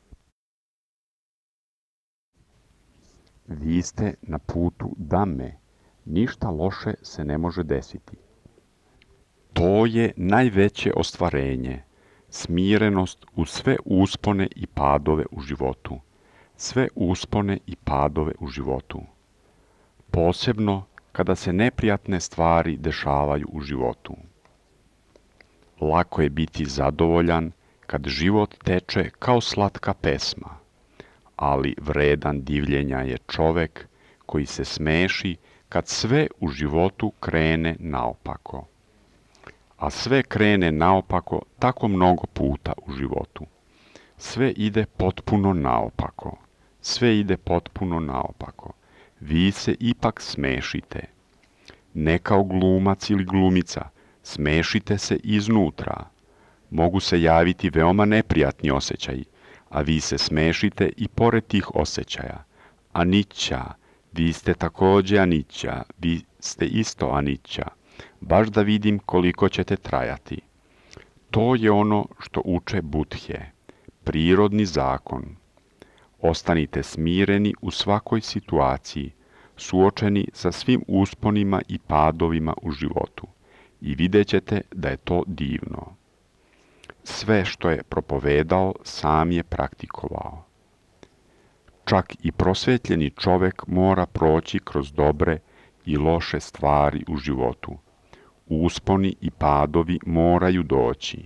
Speaker 1: Vi ste na putu dame, ništa loše se ne može desiti. To je najveće ostvarenje, smirenost u sve uspone i padove u životu. Sve uspone i padove u životu. Posebno kada se neprijatne stvari dešavaju u životu. Lako je biti zadovoljan kad život teče kao slatka pesma, ali vredan divljenja je čovek koji se smeši kad sve u životu krene naopako. A sve krene naopako tako mnogo puta u životu. Sve ide potpuno naopako. Sve ide potpuno naopako. Vi se ipak smešite. Ne kao glumac ili glumica, smešite se iznutra. Mogu se javiti veoma neprijatni osjećaji, a vi se smešite i pored tih osjećaja. Anića, vi ste takođe anića, vi ste isto anića. Baš da vidim koliko ćete trajati. To je ono što uče Budhe, prirodni zakon. Ostanite smireni u svakoj situaciji, suočeni sa svim usponima i padovima u životu i vidjet ćete da je to divno. Sve što je propovedao, sam je praktikovao. Čak i prosvetljeni čovek mora proći kroz dobre i loše stvari u životu. Usponi i padovi moraju doći.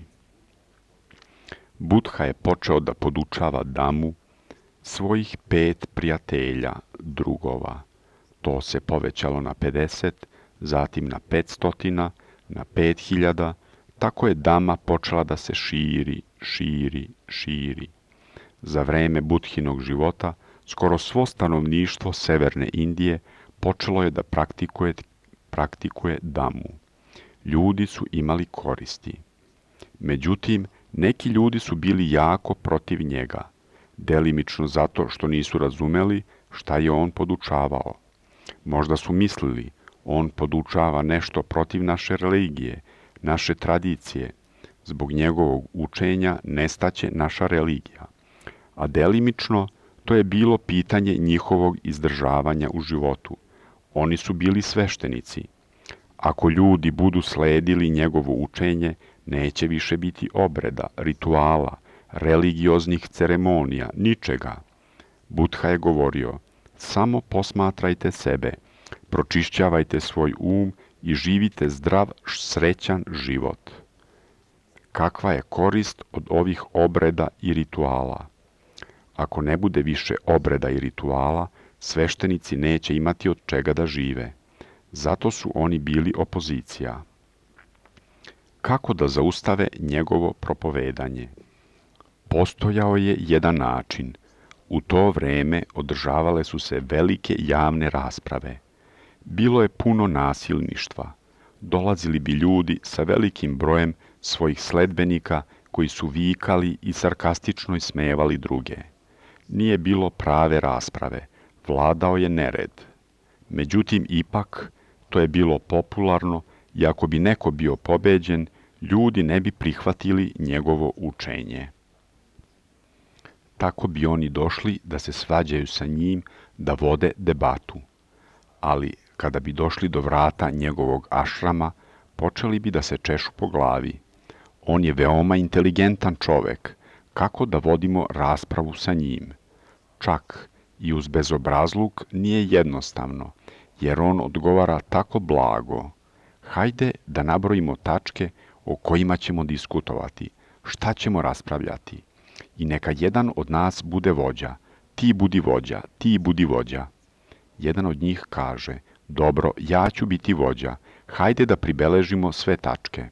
Speaker 1: Buddha je počeo da podučava damu svojih pet prijatelja, drugova. To se povećalo na pedeset, zatim na petstotina, na pet hiljada, tako je dama počela da se širi, širi, širi. Za vreme Budhinog života, skoro svo stanovništvo Severne Indije počelo je da praktikuje, praktikuje damu. Ljudi su imali koristi. Međutim, neki ljudi su bili jako protiv njega, delimično zato što nisu razumeli šta je on podučavao. Možda su mislili, on podučava nešto protiv naše religije, naše tradicije. Zbog njegovog učenja nestaće naša religija. A delimično to je bilo pitanje njihovog izdržavanja u životu. Oni su bili sveštenici. Ako ljudi budu sledili njegovo učenje, neće više biti obreda, rituala, religioznih ceremonija, ničega. Buddha je govorio, samo posmatrajte sebe, pročišćavajte svoj um i živite zdrav, srećan život. Kakva je korist od ovih obreda i rituala? Ako ne bude više obreda i rituala, sveštenici neće imati od čega da žive. Zato su oni bili opozicija. Kako da zaustave njegovo propovedanje? Postojao je jedan način. U to vreme održavale su se velike javne rasprave. Bilo je puno nasilništva. dolazili bi ljudi sa velikim brojem svojih sledbenika koji su vikali i sarkastično ismevali druge. Nije bilo prave rasprave, vladao je nered. Međutim, ipak, to je bilo popularno i ako bi neko bio pobeđen, ljudi ne bi prihvatili njegovo učenje. Tako bi oni došli da se svađaju sa njim, da vode debatu. Ali, kada bi došli do vrata njegovog ašrama, počeli bi da se češu po glavi. On je veoma inteligentan čovek, kako da vodimo raspravu sa njim? Čak i uz bezobrazluk nije jednostavno, jer on odgovara tako blago. Hajde da nabrojimo tačke o kojima ćemo diskutovati, šta ćemo raspravljati. I neka jedan od nas bude vođa, ti budi vođa, ti budi vođa. Jedan od njih kaže, dobro, ja ću biti vođa, hajde da pribeležimo sve tačke.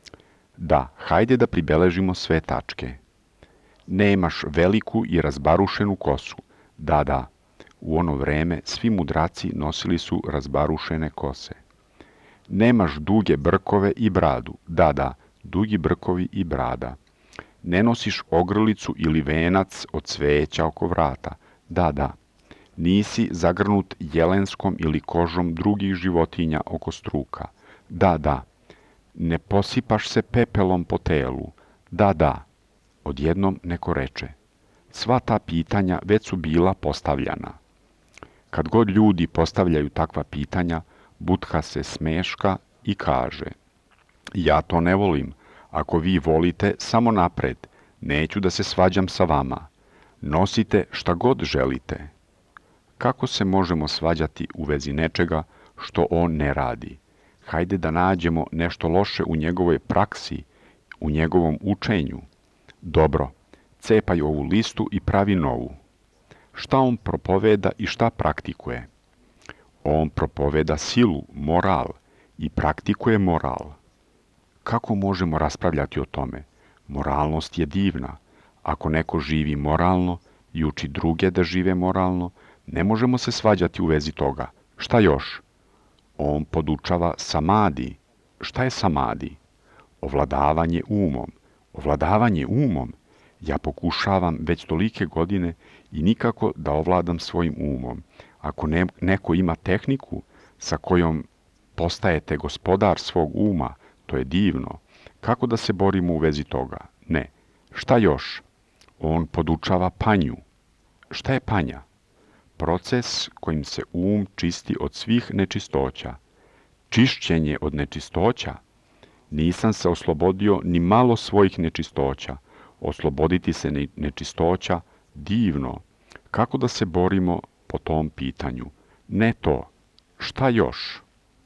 Speaker 1: Da, hajde da pribeležimo sve tačke. Nemaš veliku i razbarušenu kosu. Da, da, u ono vreme svi mudraci nosili su razbarušene kose. Nemaš duge brkove i bradu. Da, da, dugi brkovi i brada. Ne nosiš ogrlicu ili venac od cveća oko vrata. Da, da. Nisi zagrnut jelenskom ili kožom drugih životinja oko struka. Da, da. Ne posipaš se pepelom po telu. Da, da. Odjednom neko reče. Sva ta pitanja već su bila postavljana. Kad god ljudi postavljaju takva pitanja, Buddha se smeška i kaže, ja to ne volim. Ako vi volite, samo napred. Neću da se svađam sa vama. Nosite šta god želite. Kako se možemo svađati u vezi nečega što on ne radi? Hajde da nađemo nešto loše u njegovoj praksi, u njegovom učenju. Dobro, cepaj ovu listu i pravi novu. Šta on propoveda i šta praktikuje? On propoveda silu, moral i praktikuje moral. Kako možemo raspravljati o tome? Moralnost je divna. Ako neko živi moralno i uči druge da žive moralno, ne možemo se svađati u vezi toga. Šta još? On podučava samadi. Šta je samadi? Ovladavanje umom. Ovladavanje umom? Ja pokušavam već tolike godine i nikako da ovladam svojim umom. Ako ne, neko ima tehniku sa kojom postajete gospodar svog uma, to je divno. Kako da se borimo u vezi toga? Ne. Šta još? On podučava panju. Šta je panja? Proces kojim se um čisti od svih nečistoća. Čišćenje od nečistoća? Nisam se oslobodio ni malo svojih nečistoća. Osloboditi se nečistoća? Divno. Kako da se borimo po tom pitanju? Ne to. Šta još?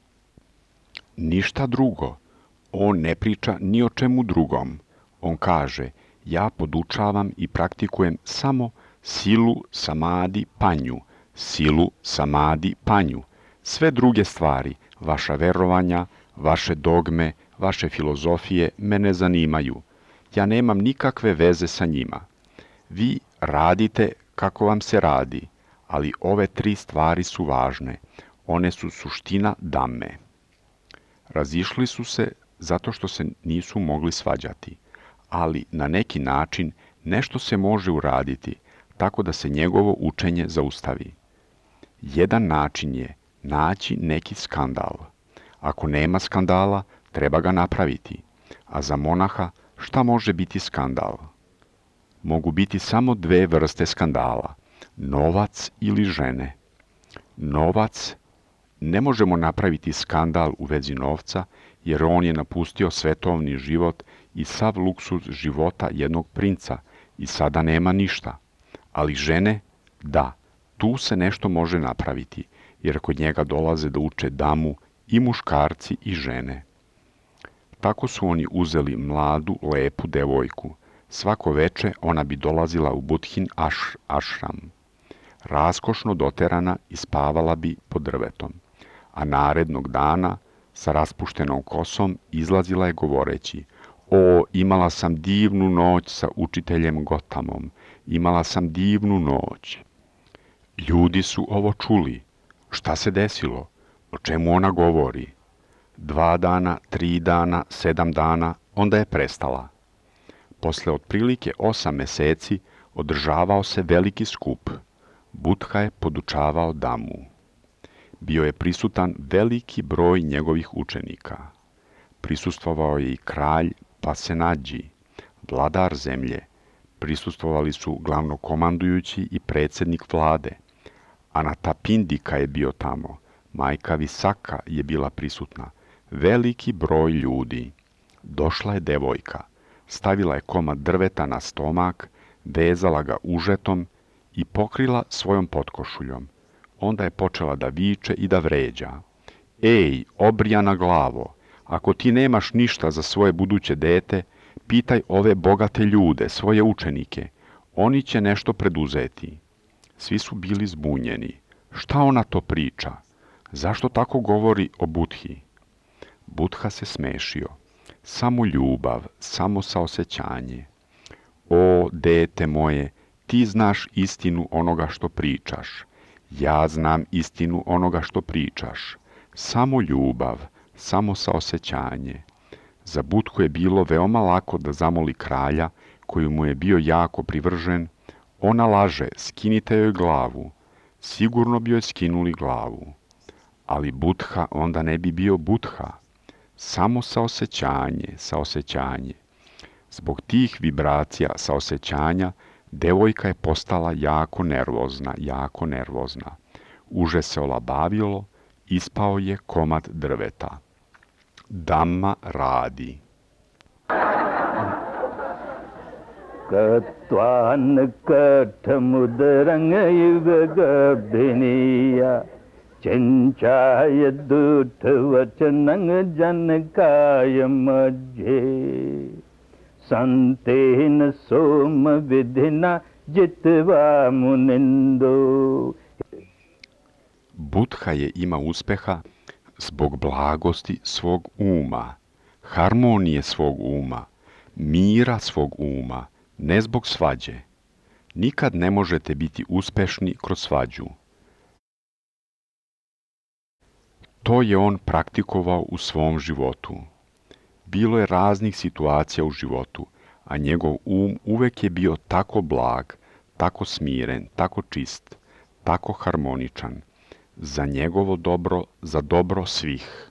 Speaker 1: Ništa drugo. On ne priča ni o čemu drugom. On kaže, ja podučavam i praktikujem samo silu, samadi, panju. Silu, samadi, panju. Sve druge stvari, vaša verovanja, vaše dogme, vaše filozofije me ne zanimaju. Ja nemam nikakve veze sa njima. Vi radite kako vam se radi, ali ove tri stvari su važne. One su suština dame. Razišli su se zato što se nisu mogli svađati, ali na neki način nešto se može uraditi tako da se njegovo učenje zaustavi. Jedan način je naći neki skandal. Ako nema skandala, treba ga napraviti. A za monaha šta može biti skandal? Mogu biti samo dve vrste skandala, novac ili žene. Novac, ne možemo napraviti skandal u vezi novca, jer on je napustio svetovni život i sav luksuz života jednog princa i sada nema ništa. Ali žene, da, tu se nešto može napraviti, jer kod njega dolaze da uče damu i muškarci i žene. Tako su oni uzeli mladu, lepu devojku. Svako veče ona bi dolazila u Budhin aš, ašram. Raskošno doterana i spavala bi pod drvetom. A narednog dana, sa raspuštenom kosom, izlazila je govoreći, o, imala sam divnu noć sa učiteljem Gotamom, imala sam divnu noć. Ljudi su ovo čuli. Šta se desilo? O čemu ona govori? Dva dana, tri dana, sedam dana, onda je prestala. Posle otprilike osam meseci održavao se veliki skup. Buddha je podučavao Damu. Bio je prisutan veliki broj njegovih učenika. Prisustvovao je i kralj Pasenadži, vladar zemlje. Prisustvovali su glavnokomandujući i predsjednik vlade. Anatapindika je bio tamo. Majka Visaka je bila prisutna. Veliki broj ljudi. Došla je devojka. Stavila je komad drveta na stomak, vezala ga užetom i pokrila svojom potkošuljom. Onda je počela da viče i da vređa. Ej, obrijana glavo, ako ti nemaš ništa za svoje buduće dete, pitaj ove bogate ljude, svoje učenike. Oni će nešto preduzeti. Svi su bili zbunjeni. Šta ona to priča? Zašto tako govori o Budhi? Buddha se smešio. Samo ljubav, samo saosećanje. O, dete moje, ti znaš istinu onoga što pričaš. Ja znam istinu onoga što pričaš. Samo ljubav, samo saosećanje. Za Budhu je bilo veoma lako da zamoli kralja, koji mu je bio jako privržen. Ona laže, skinite joj glavu. Sigurno bi joj skinuli glavu. Ali Buddha onda ne bi bio Buddha. Samo saosećanje, saosećanje. Zbog tih vibracija saosećanja, devojka je postala jako nervozna, jako nervozna. Uže se olabavilo, ispao je komad drveta. Dhamma radi.
Speaker 2: Katvan kathamudrang yugagabdiniya Chanchaya duttvachanang janakaya majhe Santena soma vidhina jitva munindo.
Speaker 1: Buddha je imao uspeha zbog blagosti svog uma, harmonije svog uma, mira svog uma, ne zbog svađe. Nikad ne možete biti uspešni kroz svađu. To je on praktikovao u svom životu. Bilo je raznih situacija u životu, a njegov um uvek je bio tako blag, tako smiren, tako čist, tako harmoničan. Za njegovo dobro, za dobro svih.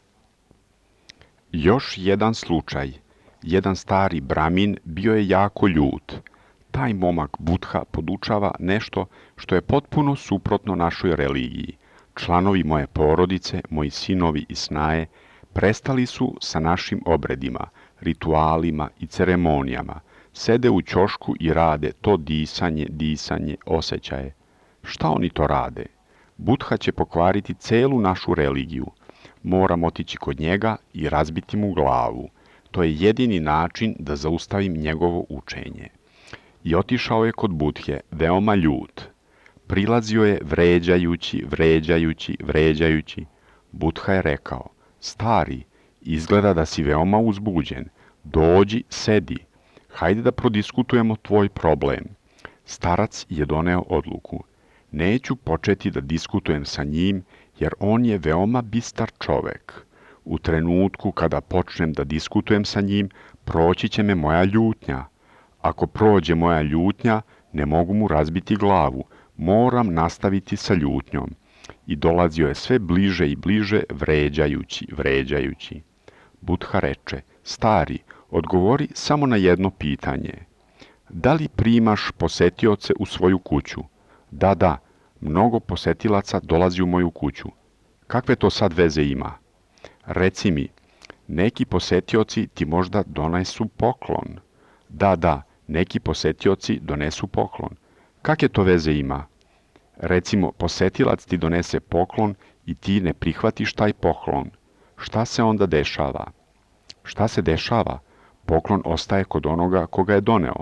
Speaker 1: Još jedan slučaj. Jedan stari bramin bio je jako ljut. Taj momak Buddha podučava nešto što je potpuno suprotno našoj religiji. Članovi moje porodice, moji sinovi i snaje, prestali su sa našim obredima, ritualima i ceremonijama. Sede u ćošku i rade to disanje, disanje, osjećaje. Šta oni to rade? Buddha će pokvariti celu našu religiju. Moram otići kod njega i razbiti mu glavu. To je jedini način da zaustavim njegovo učenje. I otišao je kod Budhe, veoma ljut. Prilazio je vređajući, vređajući, vređajući. Buddha je rekao, stari, izgleda da si veoma uzbuđen. Dođi, sedi. Hajde da prodiskutujemo tvoj problem. Starac je doneo odluku. Neću početi da diskutujem sa njim, jer on je veoma bistar čovek. U trenutku kada počnem da diskutujem sa njim, proći će me moja ljutnja. Ako prođe moja ljutnja, ne mogu mu razbiti glavu. Moram nastaviti sa ljutnjom. I dolazio je sve bliže i bliže, vređajući, vređajući. Buddha reče, stari, odgovori samo na jedno pitanje. Da li primaš posetioce u svoju kuću? Da, da, mnogo posetilaca dolazi u moju kuću. Kakve to sad veze ima? Reci mi, neki posetioci ti možda donesu poklon. Da, da, neki posetioci donesu poklon. Kakve to veze ima? Recimo, posetilac ti donese poklon i ti ne prihvatiš taj poklon. Šta se onda dešava? Šta se dešava? Poklon ostaje kod onoga koga je doneo.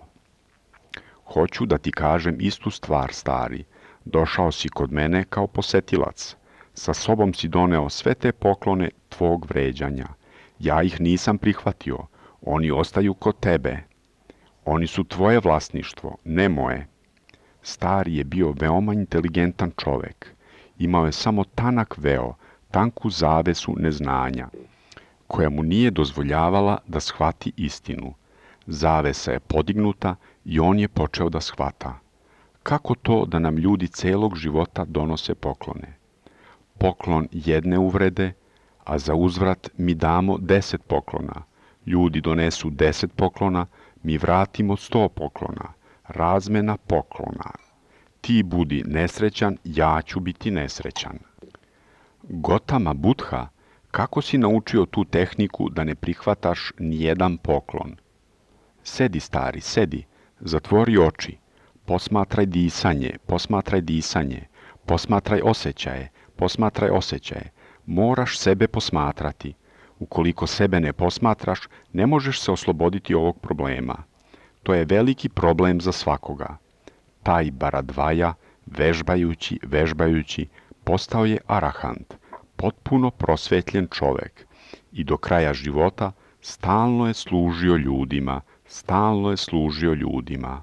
Speaker 1: Hoću da ti kažem istu stvar, stari. Došao si kod mene kao posetilac. Sa sobom si doneo sve te poklone tvog vređanja. Ja ih nisam prihvatio. Oni ostaju kod tebe. Oni su tvoje vlasništvo, ne moje. Stari je bio veoma inteligentan čovek. Imao je samo tanak veo, tanku zavesu neznanja. koja mu nije dozvoljavala da shvati istinu. Zavesa je podignuta i on je počeo da shvata. Kako to da nam ljudi celog života donose poklone? Poklon jedne uvrede, a za uzvrat mi damo deset poklona. Ljudi donesu deset poklona, mi vratimo sto poklona. Razmena poklona. Ti budi nesrećan, ja ću biti nesrećan. Gotama Budha, kako si naučio tu tehniku da ne prihvataš nijedan poklon? Sedi, stari, sedi, zatvori oči, posmatraj disanje, posmatraj disanje, posmatraj osjećaje, posmatraj osjećaje. Moraš sebe posmatrati. Ukoliko sebe ne posmatraš, ne možeš se osloboditi ovog problema. To je veliki problem za svakoga. Taj Baradvaja, vežbajući, vežbajući, postao je arahant, potpuno prosvetljen čovek i do kraja života stalno je služio ljudima, stalno je služio ljudima.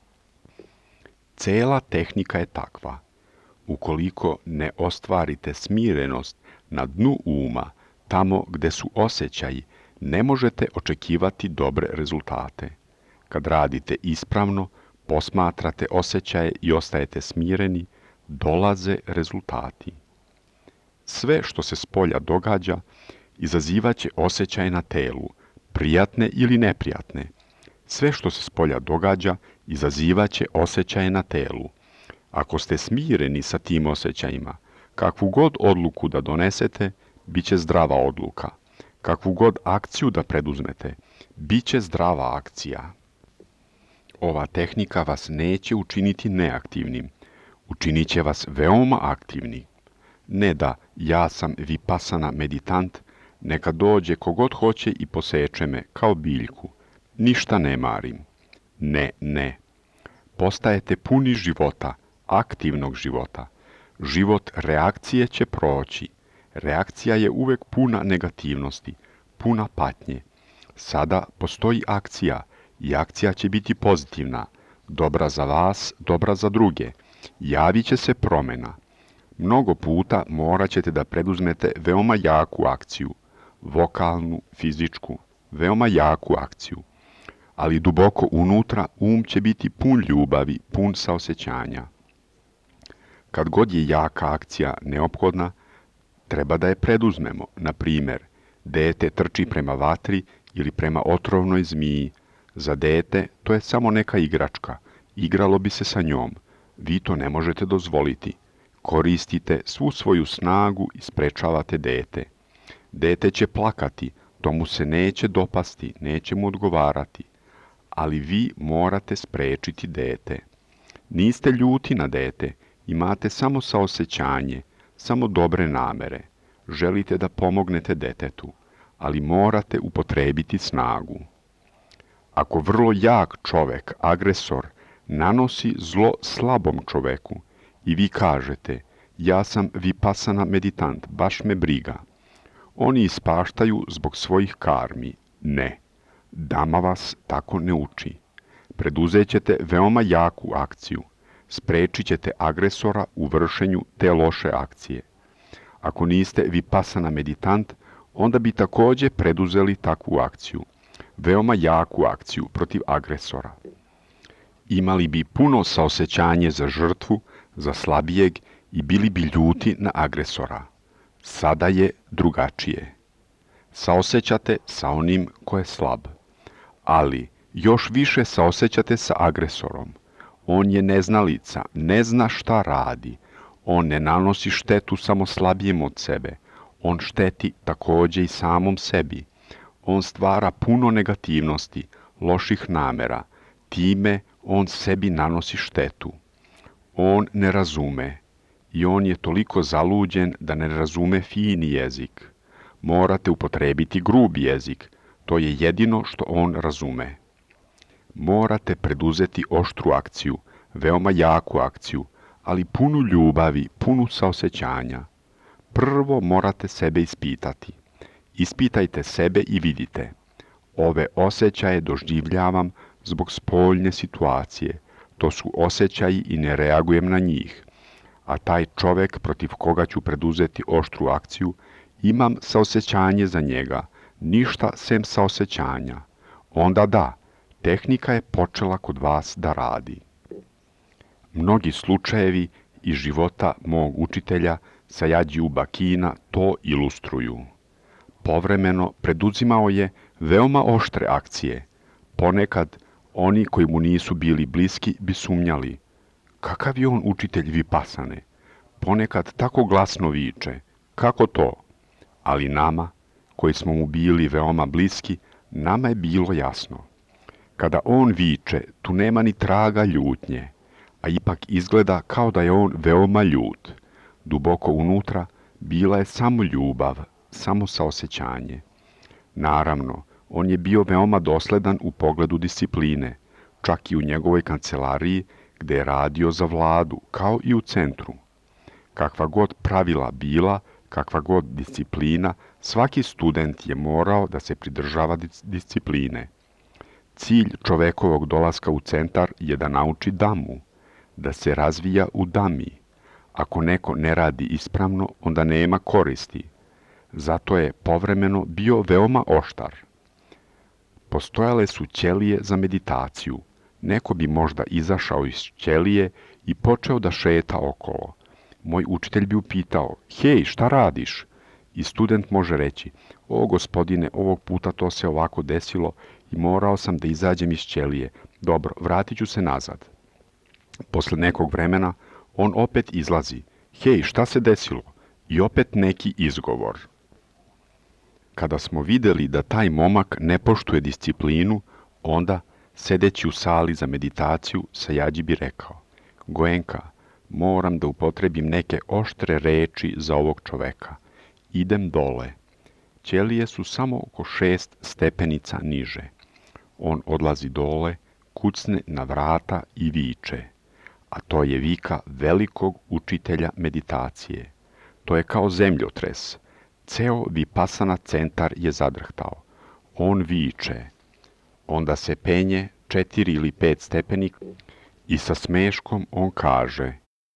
Speaker 1: Cela tehnika je takva. Ukoliko ne ostvarite smirenost na dnu uma, tamo gde su osjećaji, ne možete očekivati dobre rezultate. Kad radite ispravno, posmatrate osjećaje i ostajete smireni, dolaze rezultati. Sve što se spolja događa, izazivaće osjećaje na telu, prijatne ili neprijatne. Sve što se spolja događa, izazivaće osjećaje na telu. Ako ste smireni sa tim osjećajima, kakvu god odluku da donesete, bit će zdrava odluka. Kakvu god akciju da preduzmete, bit će zdrava akcija. Ova tehnika vas neće učiniti neaktivnim, učinit će vas veoma aktivni. Ne da ja sam vipasana meditant, neka dođe kogod hoće i poseče me kao biljku. Ništa ne marim. Ne, ne. Postajete puni života, aktivnog života. Život reakcije će proći. Reakcija je uvek puna negativnosti, puna patnje. Sada postoji akcija i akcija će biti pozitivna. Dobra za vas, dobra za druge. Javit će se promena. Mnogo puta morat ćete da preduzmete veoma jaku akciju, vokalnu, fizičku, veoma jaku akciju. Ali duboko unutra um će biti pun ljubavi, pun saosećanja. Kad god je jaka akcija neophodna, treba da je preduzmemo. Na primjer, dete trči prema vatri ili prema otrovnoj zmiji. Za dete to je samo neka igračka, igralo bi se sa njom. Vi to ne možete dozvoliti. Koristite svu svoju snagu i sprečavate dete. Dete će plakati, to mu se neće dopasti, neće mu odgovarati. Ali vi morate sprečiti dete. Niste ljuti na dete, imate samo saosećanje, samo dobre namere. Želite da pomognete detetu, ali morate upotrebiti snagu. Ako vrlo jak čovek, agresor, nanosi zlo slabom čoveku i vi kažete, ja sam vipasana meditant, baš me briga. Oni ispaštaju zbog svojih karmi. Ne. Dama vas tako ne uči. Preduzet ćete veoma jaku akciju. Sprečit ćete agresora u vršenju te loše akcije. Ako niste vipasana meditant, onda bi takođe preduzeli takvu akciju. Veoma jaku akciju protiv agresora. Imali bi puno saosećanje za žrtvu, za slabijeg i bili bi ljuti na agresora. Sada je drugačije. Saosećate sa onim ko je slab. Ali još više saosećate sa agresorom. On je neznalica, ne zna šta radi. On ne nanosi štetu samo slabijem od sebe. On šteti takođe i samom sebi. On stvara puno negativnosti, loših namera. Time on sebi nanosi štetu. On ne razume. I on je toliko zaluđen da ne razume fini jezik. Morate upotrebiti grub jezik. To je jedino što on razume. Morate preduzeti oštru akciju, veoma jaku akciju, ali punu ljubavi, punu saosećanja. Prvo morate sebe ispitati. Ispitajte sebe i vidite. Ove osjećaje doživljavam zbog spoljne situacije. To su osjećaji i ne reagujem na njih. A taj čovek protiv koga ću preduzeti oštru akciju, imam saosećanje za njega. Ništa sem saosećanja. Onda da, tehnika je počela kod vas da radi. Mnogi slučajevi iz života mog učitelja Sajađiju Bakina to ilustruju. Povremeno preduzimao je veoma oštre akcije. Ponekad oni koji mu nisu bili bliski bi sumnjali. Kakav je on učitelj vipasane? Ponekad tako glasno viče. Kako to? Ali nama, koji smo mu bili veoma bliski, nama je bilo jasno. Kada on viče, tu nema ni traga ljutnje, a ipak izgleda kao da je on veoma ljut. Duboko unutra bila je samo ljubav, samo saosećanje. Naravno, on je bio veoma dosledan u pogledu discipline, čak i u njegovoj kancelariji gde je radio za vladu, kao i u centru. Kakva god pravila bila, kakva god disciplina, svaki student je morao da se pridržava discipline. Cilj čovekovog dolaska u centar je da nauči damu, da se razvija u dami. Ako neko ne radi ispravno, onda nema koristi. Zato je povremeno bio veoma oštar. Postojale su ćelije za meditaciju. Neko bi možda izašao iz ćelije i počeo da šeta okolo. Moj učitelj bi upitao, hej, šta radiš? I student može reći, o gospodine, ovog puta to se ovako desilo i morao sam da izađem iz ćelije. Dobro, vratit ću se nazad. Posle nekog vremena on opet izlazi, hej, šta se desilo? I opet neki izgovor. Kada smo videli da taj momak ne poštuje disciplinu, onda, sedeći u sali za meditaciju, Sajađi bi rekao, Goenka, moram da upotrebim neke oštre reči za ovog čoveka. Idem dole. Ćelije su samo oko šest stepenica niže. On odlazi dole, kucne na vrata i viče. A to je vika velikog učitelja meditacije. To je kao zemljotres. Ceo Vipasana centar je zadrhtao. On viče. Onda se penje četiri ili pet stepenika i sa smeškom on kaže.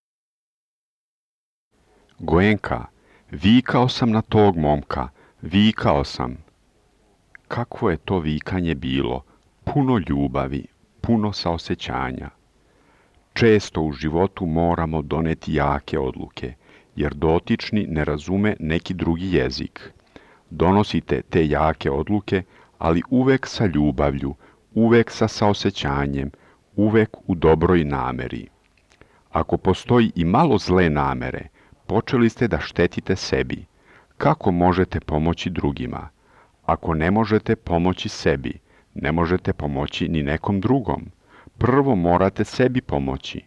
Speaker 1: Goenka, vikao sam na tog momka, vikao sam. Kakvo je to vikanje bilo? Puno ljubavi, puno saosećanja. Često u životu moramo doneti jake odluke, jer dotični ne razume neki drugi jezik. Donosite te jake odluke, ali uvek sa ljubavlju, uvek sa saosećanjem, uvek u dobroj nameri. Ako postoji i malo zle namere, počeli ste da štetite sebi. Kako možete pomoći drugima? Ako ne možete pomoći sebi, ne možete pomoći ni nekom drugom. Prvo morate sebi pomoći.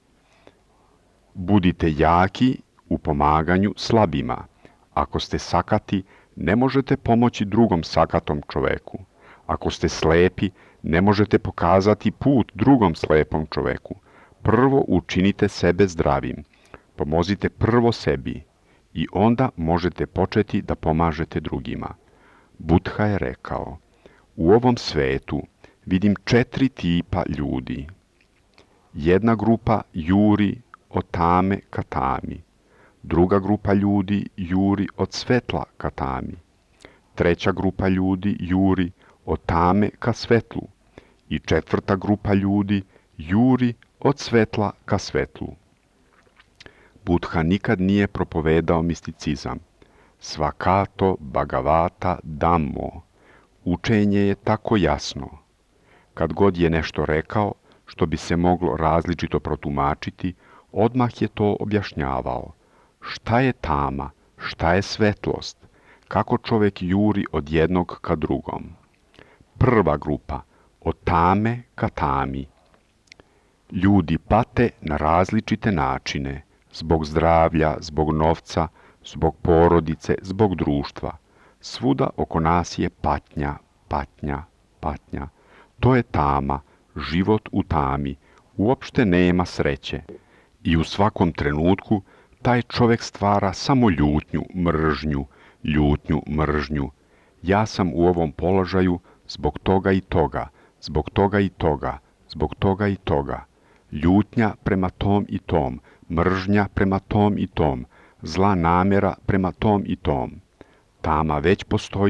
Speaker 1: Budite jaki u pomaganju slabima. Ako ste sakati, ne možete pomoći drugom sakatom čoveku. Ako ste slepi, ne možete pokazati put drugom slepom čoveku. Prvo učinite sebe zdravim. Pomozite prvo sebi i onda možete početi da pomažete drugima. Buddha je rekao, u ovom svetu vidim četiri tipa ljudi. Jedna grupa juri od tame ka tami. Druga grupa ljudi juri od svetla ka tami. Treća grupa ljudi juri od tame ka svetlu. I četvrta grupa ljudi juri od svetla ka svetlu. Buddha nikad nije propovedao misticizam. Svakato Bhagavata Dhammo. Učenje je tako jasno. Kad god je nešto rekao, što bi se moglo različito protumačiti, odmah je to objašnjavao. Šta je tama, šta je svetlost, kako čovjek juri od jednog ka drugom. Prva grupa, od tame ka tami. Ljudi pate na različite načine, zbog zdravlja, zbog novca, zbog porodice, zbog društva. Svuda oko nas je patnja, patnja, patnja. To je tama, život u tami, uopšte nema sreće. I u svakom trenutku taj čovjek stvara samo ljutnju, mržnju, ljutnju, mržnju. Ja sam u ovom položaju zbog toga i toga, zbog toga i toga, zbog toga i toga. Ljutnja prema tom i tom, mržnja prema tom i tom, zla namjera prema tom i tom. Tama već postoji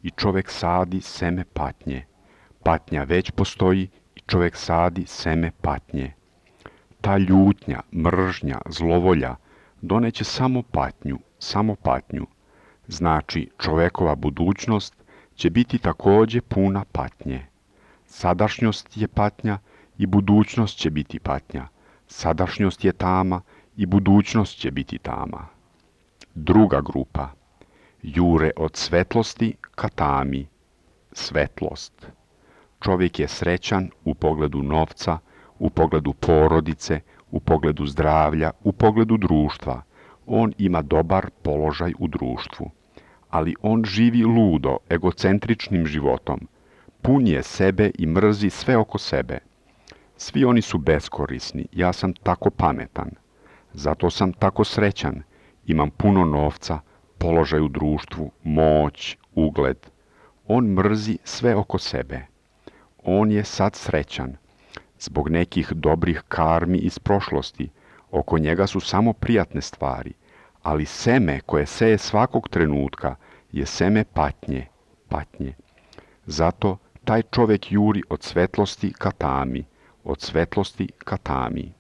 Speaker 1: i čovjek sadi seme patnje. Patnja već postoji i čovjek sadi seme patnje. Ta ljutnja, mržnja, zlovolja doneće samo patnju, samo patnju. Znači, čovjekova budućnost će biti također puna patnje. Sadašnjost je patnja i budućnost će biti patnja. Sadašnjost je tama i budućnost će biti tama. Druga grupa. Jure od svetlosti ka tami. Svetlost. Čovjek je srećan u pogledu novca, u pogledu porodice, u pogledu zdravlja, u pogledu društva. On ima dobar položaj u društvu. Ali on živi ludo, egocentričnim životom. Pun je sebe i mrzi sve oko sebe. Svi oni su beskorisni, ja sam tako pametan. Zato sam tako srećan. Imam puno novca, položaj u društvu, moć, ugled. On mrzi sve oko sebe. On je sad srećan. Zbog nekih dobrih karmi iz prošlosti, oko njega su samo prijatne stvari, ali seme koje seje svakog trenutka je seme patnje, patnje. Zato taj čovjek juri od svetlosti ka tami, od svetlosti ka tami.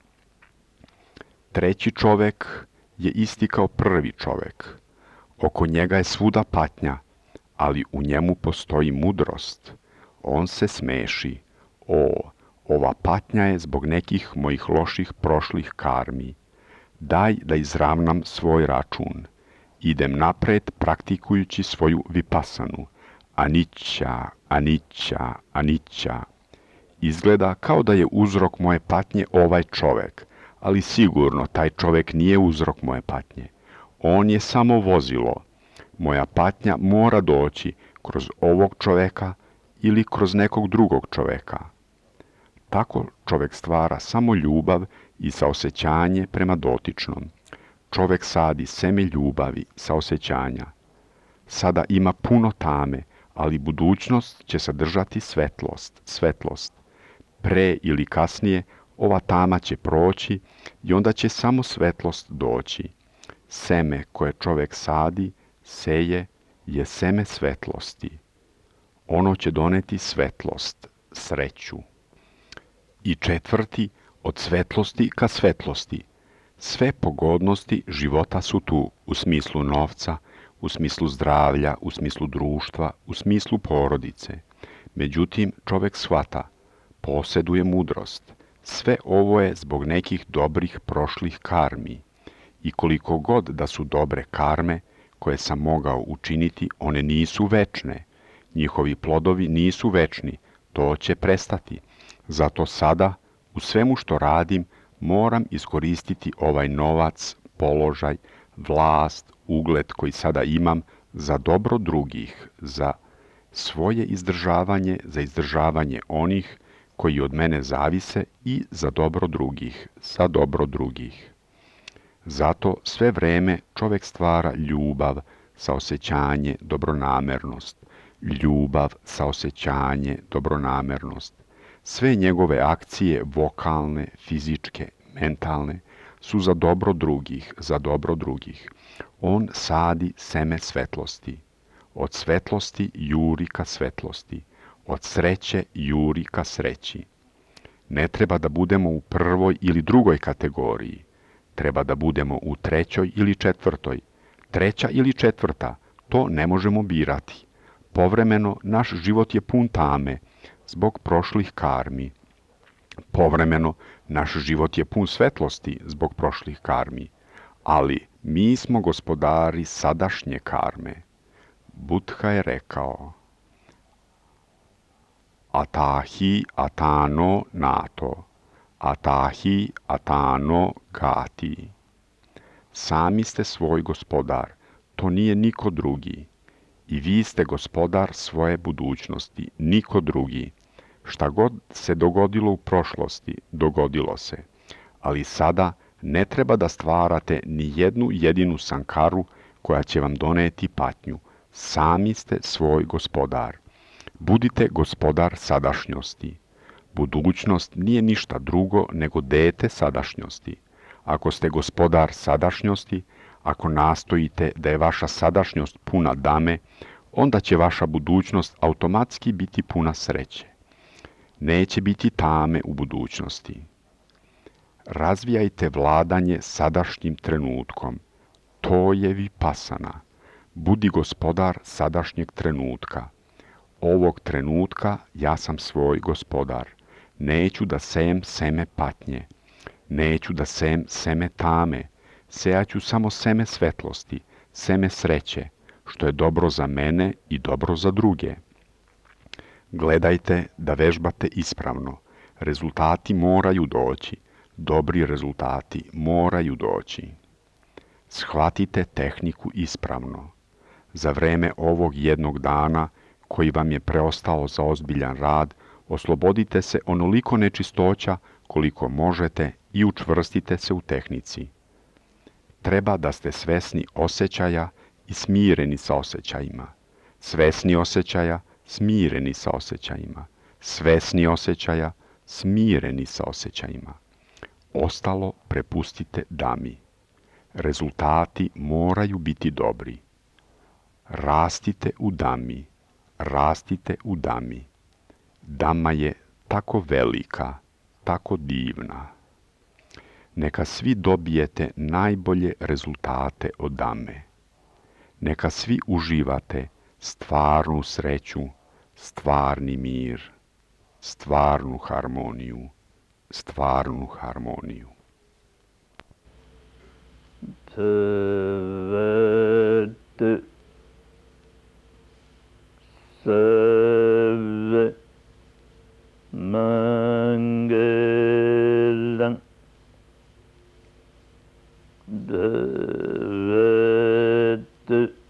Speaker 1: Treći čovjek je isti kao prvi čovjek. Oko njega je svuda patnja, ali u njemu postoji mudrost. On se smeši. O, ova patnja je zbog nekih mojih loših prošlih karmi. Daj da izravnam svoj račun. Idem napred praktikujući svoju vipasanu. Anicca, anicca, anicca. Izgleda kao da je uzrok moje patnje ovaj čovjek, ali sigurno taj čovjek nije uzrok moje patnje. On je samo vozilo. Moja patnja mora doći kroz ovog čovjeka ili kroz nekog drugog čovjeka. Tako čovjek stvara samo ljubav i saosjećanje prema dotičnom. Čovjek sadi seme ljubavi, saosjećanja. Sada ima puno tame, ali budućnost će sadržati svetlost, svetlost. Pre ili kasnije ova tama će proći i onda će samo svetlost doći. Seme koje čovjek sadi, seje, je seme svetlosti. Ono će doneti svetlost, sreću. I četvrti, od svetlosti ka svetlosti. Sve pogodnosti života su tu, u smislu novca, u smislu zdravlja, u smislu društva, u smislu porodice. Međutim, čovjek shvata, posjeduje mudrost. Sve ovo je zbog nekih dobrih prošlih karmi. I koliko god da su dobre karme koje sam mogao učiniti, one nisu večne. Njihovi plodovi nisu večni, to će prestati. Zato sada, u svemu što radim, moram iskoristiti ovaj novac, položaj, vlast, ugled koji sada imam za dobro drugih, za svoje izdržavanje, za izdržavanje onih koji od mene zavise i za dobro drugih, za dobro drugih. Zato sve vreme čovjek stvara ljubav, saosjećanje, dobronamernost. Ljubav, saosjećanje, dobronamernost. Sve njegove akcije, vokalne, fizičke, mentalne, su za dobro drugih, za dobro drugih. On sadi seme svetlosti. Od svetlosti juri ka svetlosti. Od sreće juri ka sreći. Ne treba da budemo u prvoj ili drugoj kategoriji. Treba da budemo u trećoj ili četvrtoj. Treća ili četvrta, to ne možemo birati. Povremeno naš život je pun tame, zbog prošlih karmi. Povremeno naš život je pun svetlosti zbog prošlih karmi. Ali mi smo gospodari sadašnje karme. Buddha je rekao: Atahi atano nato, atahi atano gati. Sami ste svoj gospodar, to nije niko drugi. I vi ste gospodar svoje budućnosti, niko drugi. Šta god se dogodilo u prošlosti, dogodilo se. Ali sada ne treba da stvarate ni jednu jedinu sankaru koja će vam doneti patnju. Sami ste svoj gospodar. Budite gospodar sadašnjosti. Budućnost nije ništa drugo nego dete sadašnjosti. Ako ste gospodar sadašnjosti, ako nastojite da je vaša sadašnjost puna dame, onda će vaša budućnost automatski biti puna sreće. Neće biti tame u budućnosti. Razvijajte vladanje sadašnjim trenutkom. To je vipassana. Budi gospodar sadašnjeg trenutka. Ovog trenutka ja sam svoj gospodar. Neću da sejem seme patnje. Neću da sejem seme tame. Sejaću samo seme svetlosti, seme sreće, što je dobro za mene i dobro za druge. Gledajte da vežbate ispravno. Rezultati moraju doći. Dobri rezultati moraju doći. Shvatite tehniku ispravno. Za vreme ovog jednog dana koji vam je preostao za ozbiljan rad, oslobodite se onoliko nečistoća koliko možete i učvrstite se u tehnici. Treba da ste svesni osjećaja i smireni sa osjećajima. Svesni osjećaja, smireni sa osjećajima. Svesni osjećaja, smireni sa osjećajima. Ostalo prepustite dami. Rezultati moraju biti dobri. Rastite u dami. Rastite u dami. Dama je tako velika, tako divna. Neka svi dobijete najbolje rezultate od dame. Neka svi uživate stvarnu sreću, stvarni mir, stvarnu harmoniju, stvarnu harmoniju.
Speaker 2: Tvet Save Mangelang Devet